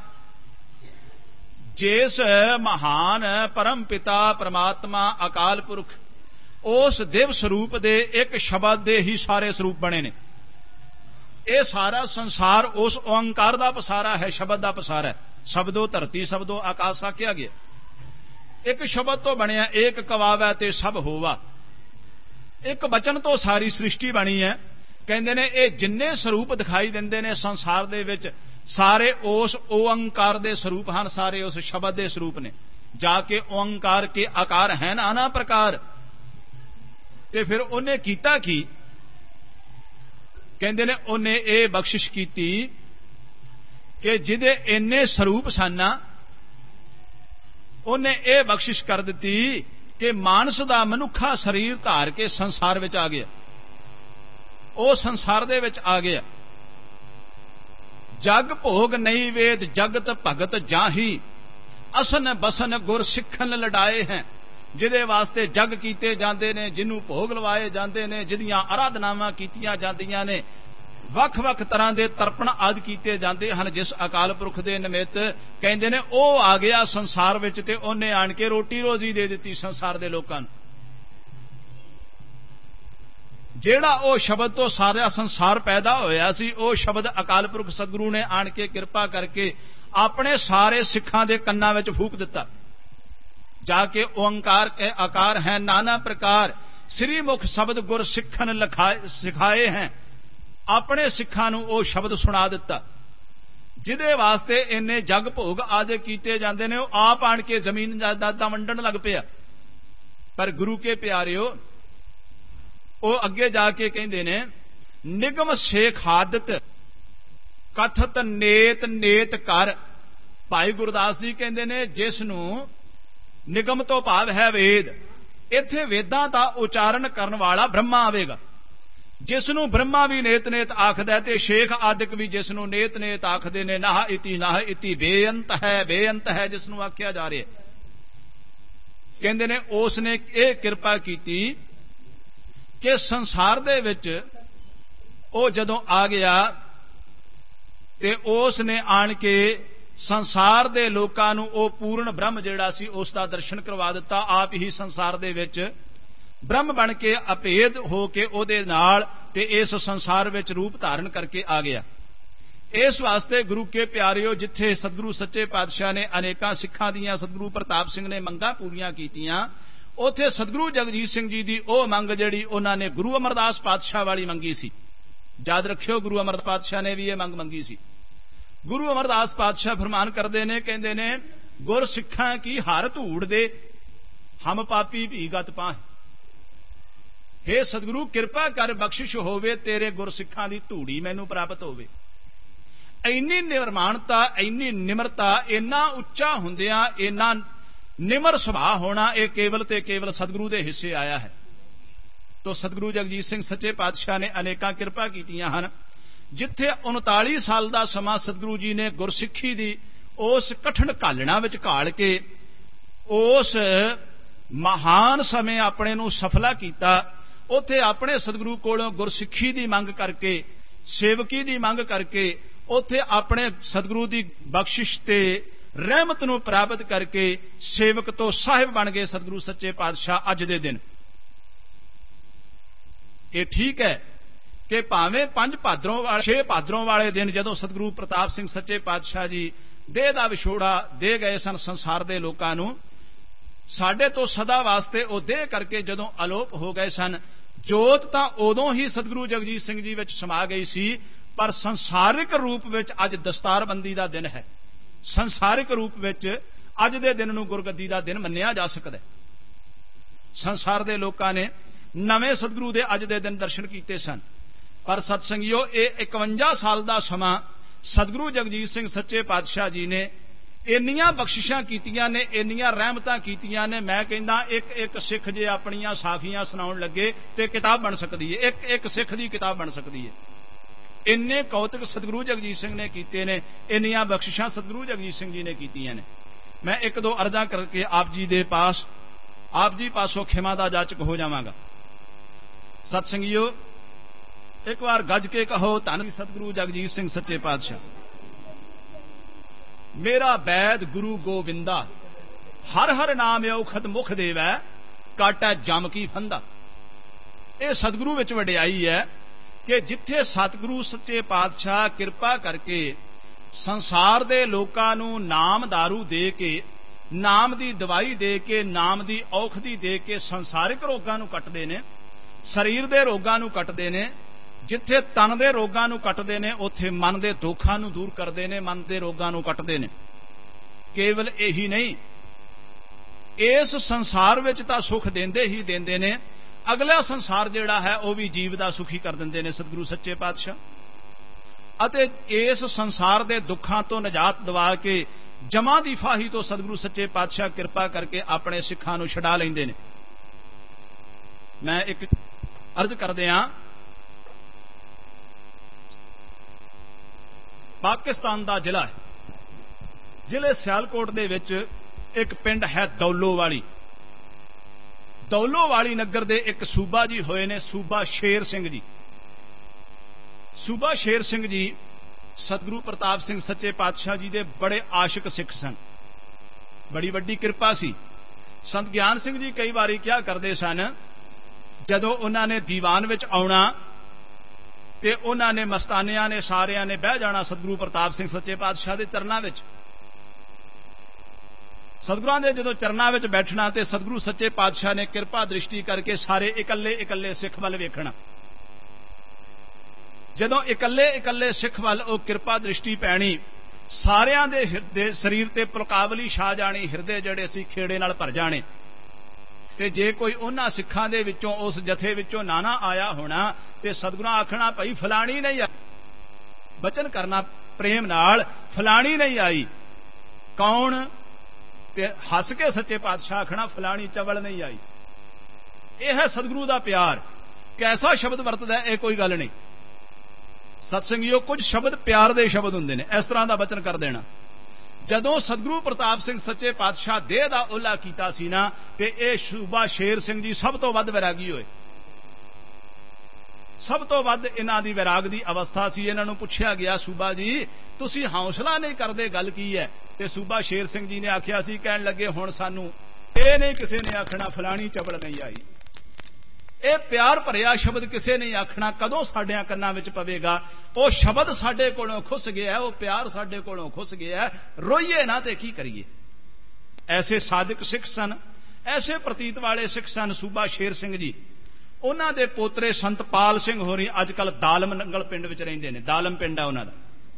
ਜਿਸ ਮਹਾਨ ਪਰਮ ਪਿਤਾ ਪਰਮਾਤਮਾ ਅਕਾਲ ਪੁਰਖ ਉਸ ਦਿਵ ਸਰੂਪ ਦੇ ਇੱਕ ਸ਼ਬਦ ਦੇ ਹੀ ਸਾਰੇ ਸਰੂਪ ਬਣੇ ਨੇ। ਇਹ ਸਾਰਾ ਸੰਸਾਰ ਉਸ ਓੰਕਾਰ ਦਾ ਪਸਾਰਾ ਹੈ, ਸ਼ਬਦ ਦਾ ਪਸਾਰਾ ਹੈ। ਸ਼ਬਦੋ ਧਰਤੀ ਸ਼ਬਦੋ ਆਕਾਸ਼ ਆਖਿਆ ਗਿਆ। ਇੱਕ ਸ਼ਬਦ ਤੋਂ ਬਣਿਆ ਏਕ ਕਵਾਵੈ ਤੇ ਸਭ ਹੋਵਾ। ਇੱਕ ਬਚਨ ਤੋਂ ਸਾਰੀ ਸ੍ਰਿਸ਼ਟੀ ਬਣੀ ਹੈ। ਕਹਿੰਦੇ ਨੇ ਇਹ ਜਿੰਨੇ ਸਰੂਪ ਦਿਖਾਈ ਦਿੰਦੇ ਨੇ ਸੰਸਾਰ ਦੇ ਵਿੱਚ, ਸਾਰੇ ਉਸ ਓੰਕਾਰ ਦੇ ਸਰੂਪ ਹਨ, ਸਾਰੇ ਉਸ ਸ਼ਬਦ ਦੇ ਸਰੂਪ ਨੇ। ਜਾ ਕੇ ਓੰਕਾਰ ਕੇ ਆਕਾਰ ਹੈ ਨਾਨਾ ਪ੍ਰਕਾਰ। ਤੇ ਫਿਰ ਉਹਨੇ ਕੀਤਾ ਕੀ? ਕਹਿੰਦੇ ਨੇ ਉਹਨੇ ਇਹ ਬਖਸ਼ਿਸ਼ ਕੀਤੀ ਕਿ ਜਿਹਦੇ ਇੰਨੇ ਸਰੂਪ ਸਨ, ਉਹਨੇ ਇਹ ਬਖਸ਼ਿਸ਼ ਕਰ ਦਿੱਤੀ ਕਿ ਮਾਨਸ ਦਾ ਮਨੁੱਖਾ ਸਰੀਰ ਧਾਰ ਕੇ ਸੰਸਾਰ ਵਿੱਚ ਆ ਗਿਆ। ਉਹ ਸੰਸਾਰ ਦੇ ਵਿੱਚ ਆ ਗਿਆ। ਜਗ ਭੋਗ ਨਹੀਂ ਵੇਦ ਜਗਤ ਭਗਤ ਜਾਹੀ, ਅਸਨ ਬਸਨ ਗੁਰ ਸਿੱਖਨ ਲੜਾਏ ਹੈ। ਜਿਹਦੇ ਵਾਸਤੇ ਜਗ ਕੀਤੇ ਜਾਂਦੇ ਨੇ, ਜਿਹਨੂੰ ਭੋਗ ਲਵਾਏ ਜਾਂਦੇ ਨੇ, ਜਿਹਦੀਆਂ ਆਰਾਧਨਾਵਾਂ ਕੀਤੀਆਂ ਜਾਂਦੀਆਂ ਨੇ, ਵੱਖ-ਵੱਖ ਤਰ੍ਹਾਂ ਦੇ ਤਰਪਣ ਆਦਿ ਕੀਤੇ ਜਾਂਦੇ ਹਨ, ਜਿਸ ਅਕਾਲ ਪੁਰਖ ਦੇ ਨਿਮਿਤ ਕਹਿੰਦੇ ਨੇ ਉਹ ਆ ਗਿਆ ਸੰਸਾਰ ਵਿੱਚ ਤੇ ਉਹਨੇ ਆਣ ਕੇ ਰੋਟੀ ਰੋਜ਼ੀ ਦੇ ਦਿੱਤੀ ਸੰਸਾਰ ਦੇ ਲੋਕਾਂ ਨੂੰ। ਜਿਹੜਾ ਉਹ ਸ਼ਬਦ ਤੋਂ ਸਾਰਾ ਸੰਸਾਰ ਪੈਦਾ ਹੋਇਆ ਸੀ, ਉਹ ਸ਼ਬਦ ਅਕਾਲ ਪੁਰਖ ਸਤਿਗੁਰੂ ਨੇ ਆਣ ਕੇ ਕਿਰਪਾ ਕਰਕੇ ਆਪਣੇ ਸਾਰੇ ਸਿੱਖਾਂ ਦੇ ਕੰਨਾਂ ਵਿੱਚ ਫੂਕ ਦਿੱਤਾ। ਜਾ ਕੇ ਓੰਕਾਰ ਕੇ ਆਕਾਰ ਹੈ ਨਾਨਾ ਪ੍ਰਕਾਰ, ਸ੍ਰੀ ਮੁਖ ਸ਼ਬਦ ਗੁਰ ਸਿੱਖਨ ਲਖਾਏ ਸਿਖਾਏ ਹੈ। ਆਪਣੇ ਸਿੱਖਾਂ ਨੂੰ ਉਹ ਸ਼ਬਦ ਸੁਣਾ ਦਿੱਤਾ ਜਿਹਦੇ ਵਾਸਤੇ ਇੰਨੇ ਜਗ ਭੋਗ ਆਦਿ ਕੀਤੇ ਜਾਂਦੇ ਨੇ। ਉਹ ਆਪ ਆਣ ਕੇ ਜ਼ਮੀਨ ਜਾਇਦਾਦਾਂ ਵੰਡਣ ਲੱਗ ਪਿਆ। ਪਰ ਗੁਰੂ ਕੇ ਪਿਆਰਿਓ, ਉਹ ਅੱਗੇ ਜਾ ਕੇ ਕਹਿੰਦੇ ਨੇ ਨਿਗਮ ਸ਼ੇਖ ਆਦਤ ਕਥਤ ਨੇਤ ਨੇਤ ਕਰ। ਭਾਈ ਗੁਰਦਾਸ ਜੀ ਕਹਿੰਦੇ ਨੇ ਜਿਸ ਨੂੰ ਨਿਗਮ ਤੋਂ ਭਾਵ ਹੈ ਵੇਦ, ਇੱਥੇ ਵੇਦਾਂ ਦਾ ਉਚਾਰਨ ਕਰਨ ਵਾਲਾ ਬ੍ਰਹਮਾ ਆਵੇਗਾ। ਜਿਸ ਨੂੰ ਬ੍ਰਹਮਾ ਵੀ ਨੇਤ ਨੇਤ ਆਖਦਾ ਤੇ ਸ਼ੇਖ ਆਦਿਕ ਵੀ ਜਿਸ ਨੂੰ ਨੇਤ ਨੇਤ ਆਖਦੇ ਨੇ। ਨਾਹ ਇਤੀ ਨਾਹ ਇਤੀ ਬੇਅੰਤ ਹੈ, ਬੇਅੰਤ ਹੈ ਜਿਸ ਨੂੰ ਆਖਿਆ ਜਾ ਰਿਹਾ। ਕਹਿੰਦੇ ਨੇ ਉਸ ਨੇ ਇਹ ਕਿਰਪਾ ਕੀਤੀ ਕਿ ਸੰਸਾਰ ਦੇ ਵਿੱਚ ਉਹ ਜਦੋਂ ਆ ਗਿਆ ਤੇ ਉਸ ਨੇ ਆਣ ਕੇ ਸੰਸਾਰ ਦੇ ਲੋਕਾਂ ਨੂੰ ਉਹ ਪੂਰਨ ਬ੍ਰਹਮ ਜਿਹੜਾ ਸੀ ਉਸ ਦਾ ਦਰਸ਼ਨ ਕਰਵਾ ਦਿੱਤਾ। ਆਪ ਹੀ ਸੰਸਾਰ ਦੇ ਵਿੱਚ ਬ੍ਰਹਮ ਬਣ ਕੇ ਅਭੇਦ ਹੋ ਕੇ ਉਹਦੇ ਨਾਲ ਤੇ ਇਸ ਸੰਸਾਰ ਵਿੱਚ ਰੂਪ ਧਾਰਨ ਕਰਕੇ ਆ ਗਿਆ। ਇਸ ਵਾਸਤੇ ਗੁਰੂ ਕੇ ਪਿਆਰਿਓ, ਜਿੱਥੇ ਸਤਿਗੁਰੂ ਸੱਚੇ ਪਾਤਸ਼ਾਹ ਨੇ ਅਨੇਕਾਂ ਸਿੱਖਾਂ ਦੀਆਂ, ਸਤਿਗੁਰੂ ਪ੍ਰਤਾਪ ਸਿੰਘ ਨੇ ਮੰਗਾਂ ਪੂਰੀਆਂ ਕੀਤੀਆਂ, ਉੱਥੇ ਸਤਿਗੁਰੂ ਜਗਜੀਤ ਸਿੰਘ ਜੀ ਦੀ ਉਹ ਮੰਗ ਜਿਹੜੀ ਉਹਨਾਂ ਨੇ ਗੁਰੂ ਅਮਰਦਾਸ ਪਾਤਸ਼ਾਹ ਵਾਲੀ ਮੰਗੀ ਸੀ। ਯਾਦ ਰੱਖਿਓ, ਗੁਰੂ ਅਮਰਦਾਸ ਪਾਤਸ਼ਾਹ ਨੇ ਵੀ ਇਹ ਮੰਗ ਮੰਗੀ ਸੀ। ਗੁਰੂ ਅਮਰਦਾਸ ਪਾਤਸ਼ਾਹ ਫਰਮਾਨ ਕਰਦੇ ਨੇ, ਕਹਿੰਦੇ ਨੇ ਗੁਰ ਸਿੱਖਾਂ ਕੀ ਹਰ ਧੂੜ ਦੇ, ਹਮ ਪਾਪੀ ਵੀ ਗਤ ਪਾਹ। ਹੇ ਸਤਿਗੁਰੂ, ਕਿਰਪਾ ਕਰ ਬਖਸ਼ਿਸ਼ ਹੋਵੇ, ਤੇਰੇ ਗੁਰ ਸਿੱਖਾਂ ਦੀ ਧੂੜੀ ਮੈਨੂੰ ਪ੍ਰਾਪਤ ਹੋਵੇ। ਇੰਨੀ ਨਿਰਮਾਣਤਾ, ਇੰਨੀ ਨਿਮਰਤਾ, ਇੰਨਾ ਉੱਚਾ ਹੁੰਦਿਆਂ ਇੰਨਾ ਨਿਮਰ ਸੁਭਾਅ ਹੋਣਾ, ਇਹ ਕੇਵਲ ਤੇ ਕੇਵਲ ਸਤਿਗੁਰੂ ਦੇ ਹਿੱਸੇ ਆਇਆ ਹੈ। ਤੋ ਸਤਿਗੁਰੂ ਜਗਜੀਤ ਸਿੰਘ ਸੱਚੇ ਪਾਤਸ਼ਾਹ ਨੇ ਅਨੇਕਾਂ ਕਿਰਪਾ ਕੀਤੀਆਂ ਹਨ। ਜਿੱਥੇ ਉਨਤਾਲੀ ਸਾਲ ਦਾ ਸਮਾਂ ਸਤਿਗੁਰੂ ਜੀ ਨੇ ਗੁਰਸਿੱਖੀ ਦੀ ਉਸ ਕਠਿਨ ਘਾਲਣਾ ਵਿੱਚ ਘਾਲ ਕੇ ਉਸ ਮਹਾਨ ਸਮੇਂ ਆਪਣੇ ਨੂੰ ਸਫਲਾ ਕੀਤਾ, ਉੱਥੇ ਆਪਣੇ ਸਤਿਗੁਰੂ ਕੋਲੋਂ ਗੁਰਸਿੱਖੀ ਦੀ ਮੰਗ ਕਰਕੇ, ਸੇਵਕੀ ਦੀ ਮੰਗ ਕਰਕੇ, ਉੱਥੇ ਆਪਣੇ ਸਤਿਗੁਰੂ ਦੀ ਬਖਸ਼ਿਸ਼ ਤੇ ਰਹਿਮਤ ਨੂੰ ਪ੍ਰਾਪਤ ਕਰਕੇ ਸੇਵਕ ਤੋਂ ਸਾਹਿਬ ਬਣ ਗਏ ਸਤਿਗੁਰੂ ਸੱਚੇ ਪਾਤਸ਼ਾਹ ਅੱਜ ਦੇ ਦਿਨ। ਇਹ ਠੀਕ ਹੈ ਕਿ ਭਾਵੇਂ ਪੰਜ ਭਾਦਰੋਂ ਵਾਲੇ ਛੇ ਭਾਦਰੋਂ ਵਾਲੇ ਦਿਨ ਜਦੋਂ ਸਤਿਗੁਰੂ ਪ੍ਰਤਾਪ ਸਿੰਘ ਸੱਚੇ ਪਾਤਸ਼ਾਹ ਜੀ ਦੇਹ ਦਾ ਵਿਛੋੜਾ ਦੇ ਗਏ ਸਨ ਸੰਸਾਰ ਦੇ ਲੋਕਾਂ ਨੂੰ, ਸਾਡੇ ਤੋਂ ਸਦਾ ਵਾਸਤੇ ਉਹ ਦੇਹ ਕਰਕੇ ਜਦੋਂ ਅਲੋਪ ਹੋ ਗਏ ਸਨ, ਜੋਤ ਤਾਂ ਉਦੋਂ ਹੀ ਸਤਿਗੁਰੂ ਜਗਜੀਤ ਸਿੰਘ ਜੀ ਵਿੱਚ ਸਮਾ ਗਈ ਸੀ, ਪਰ ਸੰਸਾਰਿਕ ਰੂਪ ਵਿੱਚ ਅੱਜ ਦਸਤਾਰਬੰਦੀ ਦਾ ਦਿਨ ਹੈ। ਸੰਸਾਰਿਕ ਰੂਪ ਵਿੱਚ ਅੱਜ ਦੇ ਦਿਨ ਨੂੰ ਗੁਰਗੱਦੀ ਦਾ ਦਿਨ ਮੰਨਿਆ ਜਾ ਸਕਦਾ। ਸੰਸਾਰ ਦੇ ਲੋਕਾਂ ਨੇ ਨਵੇਂ ਸਤਿਗੁਰੂ ਦੇ ਅੱਜ ਦੇ ਦਿਨ ਦਰਸ਼ਨ ਕੀਤੇ ਸਨ, ਪਰ ਸਤਸੰਗੀਓ, ਇਹ ਇਕਵੰਜਾ ਸਾਲ ਦਾ ਸਮਾਂ ਸਤਿਗੁਰੂ ਜਗਜੀਤ ਸਿੰਘ ਸੱਚੇ ਪਾਤਸ਼ਾਹ ਜੀ ਨੇ ਇੰਨੀਆਂ ਬਖਸ਼ਿਸ਼ਾਂ ਕੀਤੀਆਂ ਨੇ, ਇੰਨੀਆਂ ਰਹਿਮਤਾਂ ਕੀਤੀਆਂ ਨੇ। ਮੈਂ ਕਹਿੰਦਾ ਇੱਕ ਇੱਕ ਸਿੱਖ ਜੇ ਆਪਣੀਆਂ ਸਾਖੀਆਂ ਸੁਣਾਉਣ ਲੱਗੇ ਤੇ ਕਿਤਾਬ ਬਣ ਸਕਦੀ ਹੈ, ਇੱਕ ਇੱਕ ਸਿੱਖ ਦੀ ਕਿਤਾਬ ਬਣ ਸਕਦੀ ਹੈ। ਇੰਨੇ ਕੌਤਕ ਸਤਿਗੁਰੂ ਜਗਜੀਤ ਸਿੰਘ ਨੇ ਕੀਤੇ ਨੇ, ਇੰਨੀਆਂ ਬਖਸ਼ਿਸ਼ਾਂ ਸਤਿਗੁਰੂ ਜਗਜੀਤ ਸਿੰਘ ਜੀ ਨੇ ਕੀਤੀਆਂ ਨੇ। ਮੈਂ ਇੱਕ ਦੋ ਅਰਜ਼ਾਂ ਕਰਕੇ ਆਪ ਜੀ ਦੇ ਪਾਸ, ਆਪ ਜੀ ਪਾਸੋਂ ਖਿਮਾ ਦਾ ਜਾਚਕ ਹੋ ਜਾਵਾਂਗਾ। ਸਤ ਸੰਗੀਓ, ਇੱਕ ਵਾਰ ਗੱਜ ਕੇ ਕਹੋ, ਧੰਨ ਸਤਿਗੁਰੂ ਜਗਜੀਤ ਸਿੰਘ ਸੱਚੇ ਪਾਤਸ਼ਾਹ। ਮੇਰਾ ਬੈਦ ਗੁਰੂ ਗੋਬਿੰਦਾ, ਹਰ ਹਰ ਨਾਮ ਔਖਦ ਮੁਖ ਦੇਵੈ, ਕਾਟੈ ਜਮ ਕੀ ਫੰਦਾ। ਇਹ ਸਤਿਗੁਰੂ ਵਿੱਚ ਵਡਿਆਈ ਹੈ ਕਿ ਜਿੱਥੇ ਸਤਿਗੁਰੂ ਸੱਚੇ ਪਾਤਸ਼ਾਹ ਕਿਰਪਾ ਕਰਕੇ ਸੰਸਾਰ ਦੇ ਲੋਕਾਂ ਨੂੰ ਨਾਮ ਦਾਰੂ ਦੇ ਕੇ, ਨਾਮ ਦੀ ਦਵਾਈ ਦੇ ਕੇ, ਨਾਮ ਦੀ ਔਖਦੀ ਦੇ ਕੇ ਸੰਸਾਰਿਕ ਰੋਗਾਂ ਨੂੰ ਕੱਟਦੇ ਨੇ, ਸਰੀਰ ਦੇ ਰੋਗਾਂ ਨੂੰ ਕੱਟਦੇ ਨੇ। ਜਿੱਥੇ ਤਨ ਦੇ ਰੋਗਾਂ ਨੂੰ ਕੱਟਦੇ ਨੇ, ਉੱਥੇ ਮਨ ਦੇ ਦੁੱਖਾਂ ਨੂੰ ਦੂਰ ਕਰਦੇ ਨੇ, ਮਨ ਦੇ ਰੋਗਾਂ ਨੂੰ ਕੱਟਦੇ ਨੇ। ਕੇਵਲ ਇਹੀ ਨਹੀਂ, ਇਸ ਸੰਸਾਰ ਵਿੱਚ ਤਾਂ ਸੁੱਖ ਦਿੰਦੇ ਹੀ ਦਿੰਦੇ ਨੇ, ਅਗਲਾ ਸੰਸਾਰ ਜਿਹੜਾ ਹੈ ਉਹ ਵੀ ਜੀਵ ਦਾ ਸੁਖੀ ਕਰ ਦਿੰਦੇ ਨੇ ਸਤਿਗੁਰੂ ਸੱਚੇ ਪਾਤਸ਼ਾਹ। ਅਤੇ ਇਸ ਸੰਸਾਰ ਦੇ ਦੁੱਖਾਂ ਤੋਂ ਨਿਜਾਤ ਦਿਵਾ ਕੇ ਜਮਾਂ ਦੀ ਫਾਹੀ ਤੋਂ ਸਤਿਗੁਰੂ ਸੱਚੇ ਪਾਤਸ਼ਾਹ ਕਿਰਪਾ ਕਰਕੇ ਆਪਣੇ ਸਿੱਖਾਂ ਨੂੰ ਛਡਾ ਲੈਂਦੇ ਨੇ। ਮੈਂ ਇੱਕ ਅਰਜ਼ ਕਰਦੇ ਹਾਂ, ਪਾਕਿਸਤਾਨ ਦਾ ਜ਼ਿਲ੍ਹਾ ਹੈ, ਜ਼ਿਲ੍ਹੇ ਸਿਆਲਕੋਟ ਦੇ ਵਿੱਚ ਇੱਕ ਪਿੰਡ ਹੈ ਦੌਲੋਵਾਲੀ। ਦੌਲੋਵਾਲੀ ਨਗਰ ਦੇ ਇੱਕ ਸੂਬਾ ਜੀ ਹੋਏ ਨੇ, ਸੂਬਾ ਸ਼ੇਰ ਸਿੰਘ ਜੀ। ਸੂਬਾ ਸ਼ੇਰ ਸਿੰਘ ਜੀ ਸਤਿਗੁਰੂ ਪ੍ਰਤਾਪ ਸਿੰਘ ਸੱਚੇ ਪਾਤਸ਼ਾਹ ਜੀ ਦੇ ਬੜੇ ਆਸ਼ਿਕ ਸਿੱਖ ਸਨ, ਬੜੀ ਵੱਡੀ ਕਿਰਪਾ ਸੀ। ਸੰਤ ਗਿਆਨ ਸਿੰਘ ਜੀ ਕਈ ਵਾਰੀ ਕਿਹਾ ਕਰਦੇ ਸਨ, ਜਦੋਂ ਉਹਨਾਂ ਨੇ ਦੀਵਾਨ ਵਿੱਚ ਆਉਣਾ ਤੇ ਉਹਨਾਂ ਨੇ ਮਸਤਾਨਿਆਂ ਨੇ ਸਾਰਿਆਂ ਨੇ ਬਹਿ ਜਾਣਾ ਸਤਿਗੁਰੂ ਪ੍ਰਤਾਪ ਸਿੰਘ ਸੱਚੇ ਪਾਤਸ਼ਾਹ ਦੇ ਚਰਨਾਂ ਵਿੱਚ। ਸਤਿਗੁਰਾਂ ਦੇ ਜਦੋਂ ਚਰਨਾਂ ਵਿੱਚ ਬੈਠਣਾ ਤੇ ਸਤਿਗੁਰੂ ਸੱਚੇ ਪਾਤਸ਼ਾਹ ਨੇ ਕਿਰਪਾ ਦ੍ਰਿਸ਼ਟੀ ਕਰਕੇ ਸਾਰੇ ਇਕੱਲੇ ਇਕੱਲੇ ਸਿੱਖ ਵੱਲ ਵੇਖਣਾ। ਜਦੋਂ ਇਕੱਲੇ ਇਕੱਲੇ ਸਿੱਖ ਵੱਲ ਉਹ ਕਿਰਪਾ ਦ੍ਰਿਸ਼ਟੀ ਪੈਣੀ, ਸਾਰਿਆਂ ਦੇ ਹਿਰਦੇ ਸਰੀਰ ਤੇ ਪੁਲਕਾਵਲੀ ਛਾ ਜਾਣੀ, ਹਿਰਦੇ ਜਿਹੜੇ ਸੀ ਖੇੜੇ ਨਾਲ ਭਰ ਜਾਣੇ। ਤੇ ਜੇ ਕੋਈ ਉਹਨਾਂ ਸਿੱਖਾਂ ਦੇ ਵਿੱਚੋਂ, ਉਸ ਜਥੇ ਵਿੱਚੋਂ ਨਾਨਾ ਆਇਆ ਹੋਣਾ ਤੇ ਸਤਿਗੁਰਾਂ ਆਖਣਾ, ਭਾਈ ਫਲਾਣੀ ਨਹੀਂ ਆਈ, ਬਚਨ ਕਰਨਾ ਪ੍ਰੇਮ ਨਾਲ, ਫਲਾਣੀ ਨਹੀਂ ਆਈ। ਕੌਣ? ਤੇ ਹੱਸ ਕੇ ਸੱਚੇ ਪਾਤਸ਼ਾਹ ਆਖਣਾ, ਫਲਾਣੀ ਚਵਲ ਨਹੀਂ ਆਈ। ਇਹ ਹੈ ਸਤਿਗੁਰੂ ਦਾ ਪਿਆਰ। ਕੈਸਾ ਸ਼ਬਦ ਵਰਤਦਾ ਇਹ ਕੋਈ ਗੱਲ ਨਹੀਂ। ਸਤ ਸੰਗੀਓ, ਕੁਝ ਸ਼ਬਦ ਪਿਆਰ ਦੇ ਸ਼ਬਦ ਹੁੰਦੇ ਨੇ, ਇਸ ਤਰ੍ਹਾਂ ਦਾ ਬਚਨ ਕਰ ਦੇਣਾ। ਜਦੋਂ ਸਤਿਗੁਰੂ ਪ੍ਰਤਾਪ ਸਿੰਘ ਸੱਚੇ ਪਾਤਸ਼ਾਹ ਦੇਹ ਦਾ ਓਲਾ ਕੀਤਾ ਸੀ ਨਾ, ਤੇ ਇਹ ਸੂਬਾ ਸ਼ੇਰ ਸਿੰਘ ਜੀ ਸਭ ਤੋਂ ਵੱਧ ਵੈਰਾਗੀ ਹੋਏ। ਸਭ ਤੋਂ ਵੱਧ ਇਹਨਾਂ ਦੀ ਵੈਰਾਗ ਦੀ ਅਵਸਥਾ ਸੀ। ਇਹਨਾਂ ਨੂੰ ਪੁੱਛਿਆ ਗਿਆ, ਸੂਬਾ ਜੀ ਤੁਸੀਂ ਹੌਸਲਾ ਨਹੀਂ ਕਰਦੇ, ਗੱਲ ਕੀ ਹੈ? ਤੇ ਸੂਬਾ ਸ਼ੇਰ ਸਿੰਘ ਜੀ ਨੇ ਆਖਿਆ ਸੀ, ਕਹਿਣ ਲੱਗੇ, ਹੁਣ ਸਾਨੂੰ ਇਹ ਨਹੀਂ ਕਿਸੇ ਨੇ ਆਖਣਾ ਫਲਾਣੀ ਚਵਲ ਨਹੀਂ ਆਈ। ਇਹ ਪਿਆਰ ਭਰਿਆ ਸ਼ਬਦ ਕਿਸੇ ਨੇ ਆਖਣਾ ਕਦੋਂ ਸਾਡਿਆਂ ਕੰਨਾਂ ਵਿੱਚ ਪਵੇਗਾ? ਉਹ ਸ਼ਬਦ ਸਾਡੇ ਕੋਲੋਂ ਖੁੱਸ ਗਿਆ, ਉਹ ਪਿਆਰ ਸਾਡੇ ਕੋਲੋਂ ਖੁੱਸ ਗਿਆ, ਰੋਈਏ ਨਾ ਤੇ ਕੀ ਕਰੀਏ। ਐਸੇ ਸਾਧਕ ਸਿੱਖ ਸਨ, ਐਸੇ ਪ੍ਰਤੀਤ ਵਾਲੇ ਸਿੱਖ ਸਨ ਸੂਬਾ ਸ਼ੇਰ ਸਿੰਘ ਜੀ। ਉਹਨਾਂ ਦੇ ਪੋਤਰੇ ਸੰਤਪਾਲ ਸਿੰਘ ਹੋਰੀ ਅੱਜ ਕੱਲ ਦਾਲਮ ਨੰਗਲ ਪਿੰਡ ਵਿੱਚ ਰਹਿੰਦੇ ਨੇ। ਦਾਲਮ ਪਿੰਡ ਆ ਉਹਨਾਂ ਦਾ।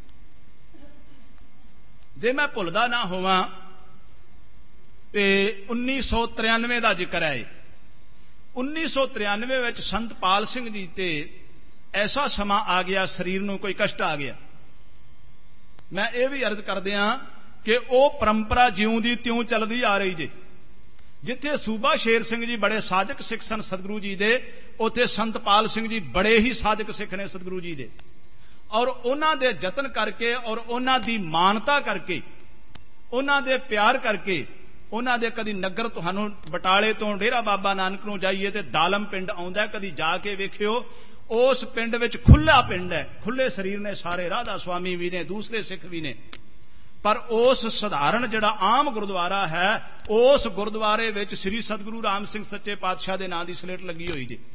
ਜੇ ਮੈਂ ਭੁੱਲਦਾ ਨਾ ਹੋਵਾਂ ਤੇ ਉੱਨੀ ਸੌ ਤਰਿਆਨਵੇਂ ਦਾ ਜ਼ਿਕਰ ਹੈ। ਉੱਨੀ ਸੌ ਤਰਿਆਨਵੇਂ ਵਿੱਚ ਸੰਤਪਾਲ ਸਿੰਘ ਜੀ ਤੇ ਐਸਾ ਸਮਾਂ ਆ ਗਿਆ, ਸਰੀਰ ਨੂੰ ਕੋਈ ਕਸ਼ਟ ਆ ਗਿਆ। ਮੈਂ ਇਹ ਵੀ ਅਰਜ਼ ਕਰਦਿਆਂ ਕਿ ਉਹ ਪਰੰਪਰਾ ਜਿਉਂ ਦੀ ਤਿਉਂ ਚੱਲਦੀ ਆ ਰਹੀ ਜੇ। ਜਿੱਥੇ ਸੂਬਾ ਸ਼ੇਰ ਸਿੰਘ ਜੀ ਬੜੇ ਸਾਧਕ ਸਿੱਖ ਸਨ ਸਤਿਗੁਰੂ ਜੀ ਦੇ, ਉੱਥੇ ਸੰਤਪਾਲ ਸਿੰਘ ਜੀ ਬੜੇ ਹੀ ਸਾਧਕ ਸਿੱਖ ਨੇ ਸਤਿਗੁਰੂ ਜੀ ਦੇ। ਔਰ ਉਹਨਾਂ ਦੇ ਯਤਨ ਕਰਕੇ, ਔਰ ਉਹਨਾਂ ਦੀ ਮਾਨਤਾ ਕਰਕੇ, ਉਹਨਾਂ ਦੇ ਪਿਆਰ ਕਰਕੇ, ਉਹਨਾਂ ਦੇ ਕਦੀ ਨਗਰ, ਤੁਹਾਨੂੰ ਬਟਾਲੇ ਤੋਂ ਡੇਰਾ ਬਾਬਾ ਨਾਨਕ ਨੂੰ ਜਾਈਏ ਤੇ ਦਾਲਮ ਪਿੰਡ ਆਉਂਦਾ, ਕਦੀ ਜਾ ਕੇ ਵੇਖਿਓ। ਉਸ ਪਿੰਡ ਵਿੱਚ ਖੁੱਲਾ ਪਿੰਡ ਹੈ, ਖੁੱਲੇ ਸਰੀਰ ਨੇ ਸਾਰੇ, ਰਾਧਾ ਸੁਆਮੀ ਵੀ ਨੇ, ਦੂਸਰੇ ਸਿੱਖ ਵੀ ਨੇ। ਪਰ ਉਸ ਸਧਾਰਨ ਜਿਹੜਾ ਆਮ ਗੁਰਦੁਆਰਾ ਹੈ, ਉਸ ਗੁਰਦੁਆਰੇ ਵਿੱਚ ਸ੍ਰੀ ਸਤਿਗੁਰੂ ਰਾਮ ਸਿੰਘ ਸੱਚੇ ਪਾਤਸ਼ਾਹ ਦੇ ਨਾਂ ਦੀ ਸਲੇਟ ਲੱਗੀ ਹੋਈ ਜੀ।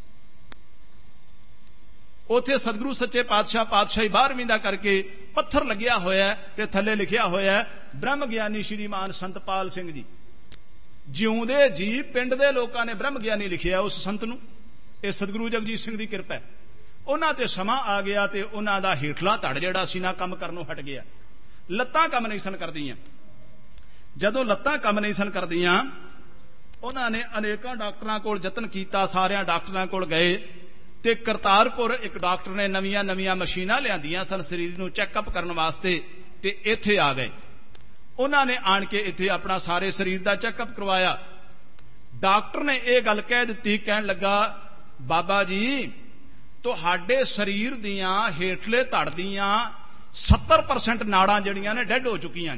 ਉੱਥੇ ਸਤਿਗੁਰੂ ਸੱਚੇ ਪਾਤਸ਼ਾਹ ਪਾਤਸ਼ਾਹੀ ਬਾਰ੍ਹਵੀਂ ਦਾ ਕਰਕੇ ਪੱਥਰ ਲੱਗਿਆ ਹੋਇਆ ਤੇ ਥੱਲੇ ਲਿਖਿਆ ਹੋਇਆ, ਬ੍ਰਹਮ ਗਿਆਨੀ ਸ਼੍ਰੀਮਾਨ ਸੰਤਪਾਲ ਸਿੰਘ ਜੀ। ਜਿਉਂਦੇ ਜੀ ਪਿੰਡ ਦੇ ਲੋਕਾਂ ਨੇ ਬ੍ਰਹਮ ਗਿਆਨੀ ਲਿਖਿਆ ਉਸ ਸੰਤ ਨੂੰ। ਇਹ ਸਤਿਗੁਰੂ ਜਗਜੀਤ ਸਿੰਘ ਦੀ ਕਿਰਪਾ ਹੈ। ਉਹਨਾਂ ਤੇ ਸਮਾਂ ਆ ਗਿਆ ਤੇ ਉਹਨਾਂ ਦਾ ਹੇਠਲਾ ਧੜ ਜਿਹੜਾ ਸੀ ਨਾ ਕੰਮ ਕਰਨੋਂ ਹਟ ਗਿਆ। ਲੱਤਾਂ ਕੰਮ ਨਹੀਂ ਸਨ ਕਰਦੀਆਂ। ਜਦੋਂ ਲੱਤਾਂ ਕੰਮ ਨਹੀਂ ਸਨ ਕਰਦੀਆਂ, ਉਹਨਾਂ ਨੇ ਅਨੇਕਾਂ ਡਾਕਟਰਾਂ ਕੋਲ ਯਤਨ ਕੀਤਾ, ਸਾਰਿਆਂ ਡਾਕਟਰਾਂ ਕੋਲ ਗਏ ਤੇ ਕਰਤਾਰਪੁਰ ਇੱਕ ਡਾਕਟਰ ਨੇ ਨਵੀਆਂ ਨਵੀਆਂ ਮਸ਼ੀਨਾਂ ਲਿਆਂਦੀਆਂ ਸਨ ਸਰੀਰ ਨੂੰ ਚੈੱਕਅਪ ਕਰਨ ਵਾਸਤੇ, ਤੇ ਇੱਥੇ ਆ ਗਏ। ਉਹਨਾਂ ਨੇ ਆਣ ਕੇ ਇੱਥੇ ਆਪਣਾ ਸਾਰੇ ਸਰੀਰ ਦਾ ਚੈੱਕਅਪ ਕਰਵਾਇਆ। ਡਾਕਟਰ ਨੇ ਇਹ ਗੱਲ ਕਹਿ ਦਿੱਤੀ, ਕਹਿਣ ਲੱਗਾ ਬਾਬਾ ਜੀ ਤੁਹਾਡੇ ਸਰੀਰ ਦੀਆਂ ਹੇਠਲੇ ਧੜ ਦੀਆਂ ਸੱਤਰ ਪਰਸੈਂਟ ਨਾੜਾਂ ਜਿਹੜੀਆਂ ਨੇ ਡੈਡ ਹੋ ਚੁੱਕੀਆਂ ਨੇ।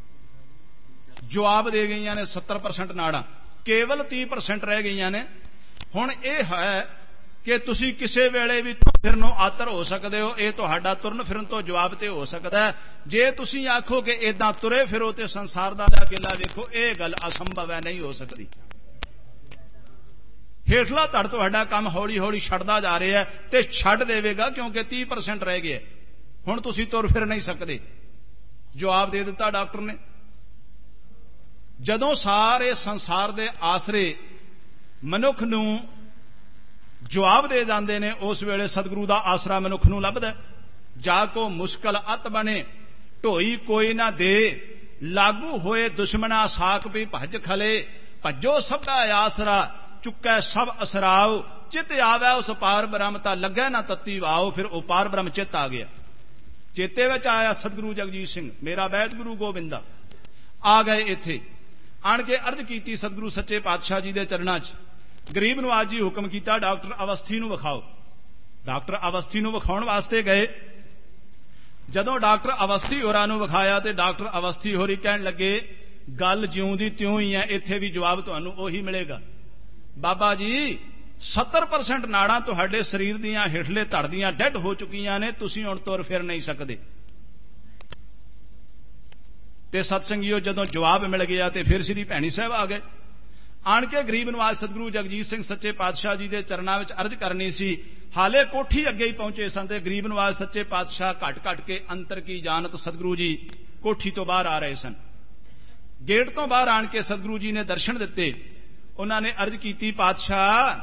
ਜਵਾਬ ਦੇ ਗਈਆਂ ਨੇ ਸੱਤਰ ਪਰਸੈਂਟ ਨਾੜਾਂ, ਕੇਵਲ ਤੀਹ ਪਰਸੈਂਟ ਰਹਿ ਗਈਆਂ ਨੇ। ਹੁਣ ਇਹ ਹੈ ਕਿ ਤੁਸੀਂ ਕਿਸੇ ਵੇਲੇ ਵੀ ਫਿਰਨੋਂ ਆਤਰ ਹੋ ਸਕਦੇ ਹੋ, ਇਹ ਤੁਹਾਡਾ ਤੁਰਨ ਫਿਰਨ ਤੋਂ ਜਵਾਬ ਤੇ ਹੋ ਸਕਦਾ ਹੈ। ਜੇ ਤੁਸੀਂ ਆਖੋ ਕਿ ਏਦਾਂ ਤੁਰੇ ਫਿਰੋ ਤੇ ਸੰਸਾਰ ਦਾ ਅਕੇਲਾ ਵੇਖੋ, ਇਹ ਗੱਲ ਅਸੰਭਵ ਹੈ, ਨਹੀਂ ਹੋ ਸਕਦੀ। ਹੇਠਲਾ ਧੜ ਤੁਹਾਡਾ ਕੰਮ ਹੌਲੀ ਹੌਲੀ ਛੱਡਦਾ ਜਾ ਰਿਹਾ ਤੇ ਛੱਡ ਦੇਵੇਗਾ, ਕਿਉਂਕਿ ਤੀਹ ਪਰਸੈਂਟ ਰਹਿ ਗਏ। ਹੁਣ ਤੁਸੀਂ ਤੁਰ ਫਿਰ ਨਹੀਂ ਸਕਦੇ। ਜਵਾਬ ਦੇ ਦਿੱਤਾ ਡਾਕਟਰ ਨੇ। ਜਦੋਂ ਸਾਰੇ ਸੰਸਾਰ ਦੇ ਆਸਰੇ ਮਨੁੱਖ ਨੂੰ ਜਵਾਬ ਦੇ ਜਾਂਦੇ ਨੇ, ਉਸ ਵੇਲੇ ਸਤਿਗੁਰੂ ਦਾ ਆਸਰਾ ਮਨੁੱਖ ਨੂੰ ਲੱਭਦਾ। ਜਾ ਕੋ ਮੁਸ਼ਕਲ ਅਤ ਬਣੇ ਢੋਈ ਕੋਈ ਨਾ ਦੇ, ਲਾਗੂ ਹੋਏ ਦੁਸ਼ਮਣਾ ਸਾਕ ਵੀ ਭੱਜ ਖਲੇ, ਭੱਜੋ ਸਭਾ ਆਸਰਾ ਚੁੱਕੈ ਸਭ ਅਸਰਾਓ, ਚਿਤ ਆਵੈ ਉਸ ਪਾਰ ਬ੍ਰਹਮ ਤਾਂ ਲੱਗੈ ਨਾ ਤੱਤੀ ਵਾਓ। ਫਿਰ ਉਹ ਪਾਰ ਬ੍ਰਹਮ ਚਿਤ ਆ ਗਿਆ, ਚੇਤੇ ਵਿੱਚ ਆਇਆ ਸਤਿਗੁਰੂ ਜਗਜੀਤ ਸਿੰਘ ਮੇਰਾ ਵੈਦ ਗੁਰੂ ਗੋਬਿੰਦਾ। ਆ ਗਏ ਇੱਥੇ, ਆਣ ਕੇ ਅਰਜ਼ ਕੀਤੀ ਸਤਿਗੁਰੂ ਸੱਚੇ ਪਾਤਸ਼ਾਹ ਜੀ ਦੇ ਚਰਨਾਂ 'ਚ। ਗਰੀਬ ਨਵਾਜ ਜੀ ਹੁਕਮ ਕੀਤਾ ਡਾਕਟਰ ਅਵਸਥੀ ਨੂੰ ਵਿਖਾਓ। ਡਾਕਟਰ ਅਵਸਥੀ ਨੂੰ ਵਿਖਾਉਣ ਵਾਸਤੇ ਗਏ। ਜਦੋਂ ਡਾਕਟਰ ਅਵਸਥੀ ਹੋਰਾਂ ਨੂੰ ਵਿਖਾਇਆ ਤੇ ਡਾਕਟਰ ਅਵਸਥੀ ਹੋਰੀ ਕਹਿਣ ਲੱਗੇ ਗੱਲ ਜਿਉਂ ਦੀ ਤਿਉਂ ਹੀ ਹੈ, ਇੱਥੇ ਵੀ ਜਵਾਬ ਤੁਹਾਨੂੰ ਉਹੀ ਮਿਲੇਗਾ। ਬਾਬਾ ਜੀ ਸੱਤਰ ਪਰਸੈਂਟ ਨਾੜਾਂ ਤੁਹਾਡੇ ਸਰੀਰ ਦੀਆਂ ਹੇਠਲੇ ਧੜ ਦੀਆਂ ਡੈਡ ਹੋ ਚੁੱਕੀਆਂ ਨੇ, ਤੁਸੀਂ ਹੁਣ ਤੁਰ ਫਿਰ ਨਹੀਂ ਸਕਦੇ। ਤੇ ਸਤਸੰਗੀਓ ਜਦੋਂ ਜਵਾਬ ਮਿਲ ਗਿਆ ਤੇ ਫਿਰ ਸ੍ਰੀ ਭੈਣੀ ਸਾਹਿਬ ਆ ਗਏ। ਆਣ ਕੇ ਗਰੀਬ ਨਵਾਜ ਸਤਿਗੁਰੂ ਜਗਜੀਤ ਸਿੰਘ ਸੱਚੇ ਪਾਤਸ਼ਾਹ ਜੀ ਦੇ ਚਰਨਾਂ ਵਿੱਚ ਅਰਜ਼ ਕਰਨੀ ਸੀ। ਹਾਲੇ ਕੋਠੀ ਅੱਗੇ ਹੀ ਪਹੁੰਚੇ ਸਨ ਤੇ ਗਰੀਬ ਨਵਾਜ ਸੱਚੇ ਪਾਤਸ਼ਾਹ ਘਟ ਘਟ ਕੇ ਅੰਤਰ ਕੀ ਜਾਣਤ ਸਤਿਗੁਰੂ ਜੀ ਕੋਠੀ ਤੋਂ ਬਾਹਰ ਆ ਰਹੇ ਸਨ। ਗੇਟ ਤੋਂ ਬਾਹਰ ਆਣ ਕੇ ਸਤਿਗੁਰੂ ਜੀ ਨੇ ਦਰਸ਼ਨ ਦਿੱਤੇ। ਉਹਨਾਂ ਨੇ ਅਰਜ਼ ਕੀਤੀ ਪਾਤਸ਼ਾਹ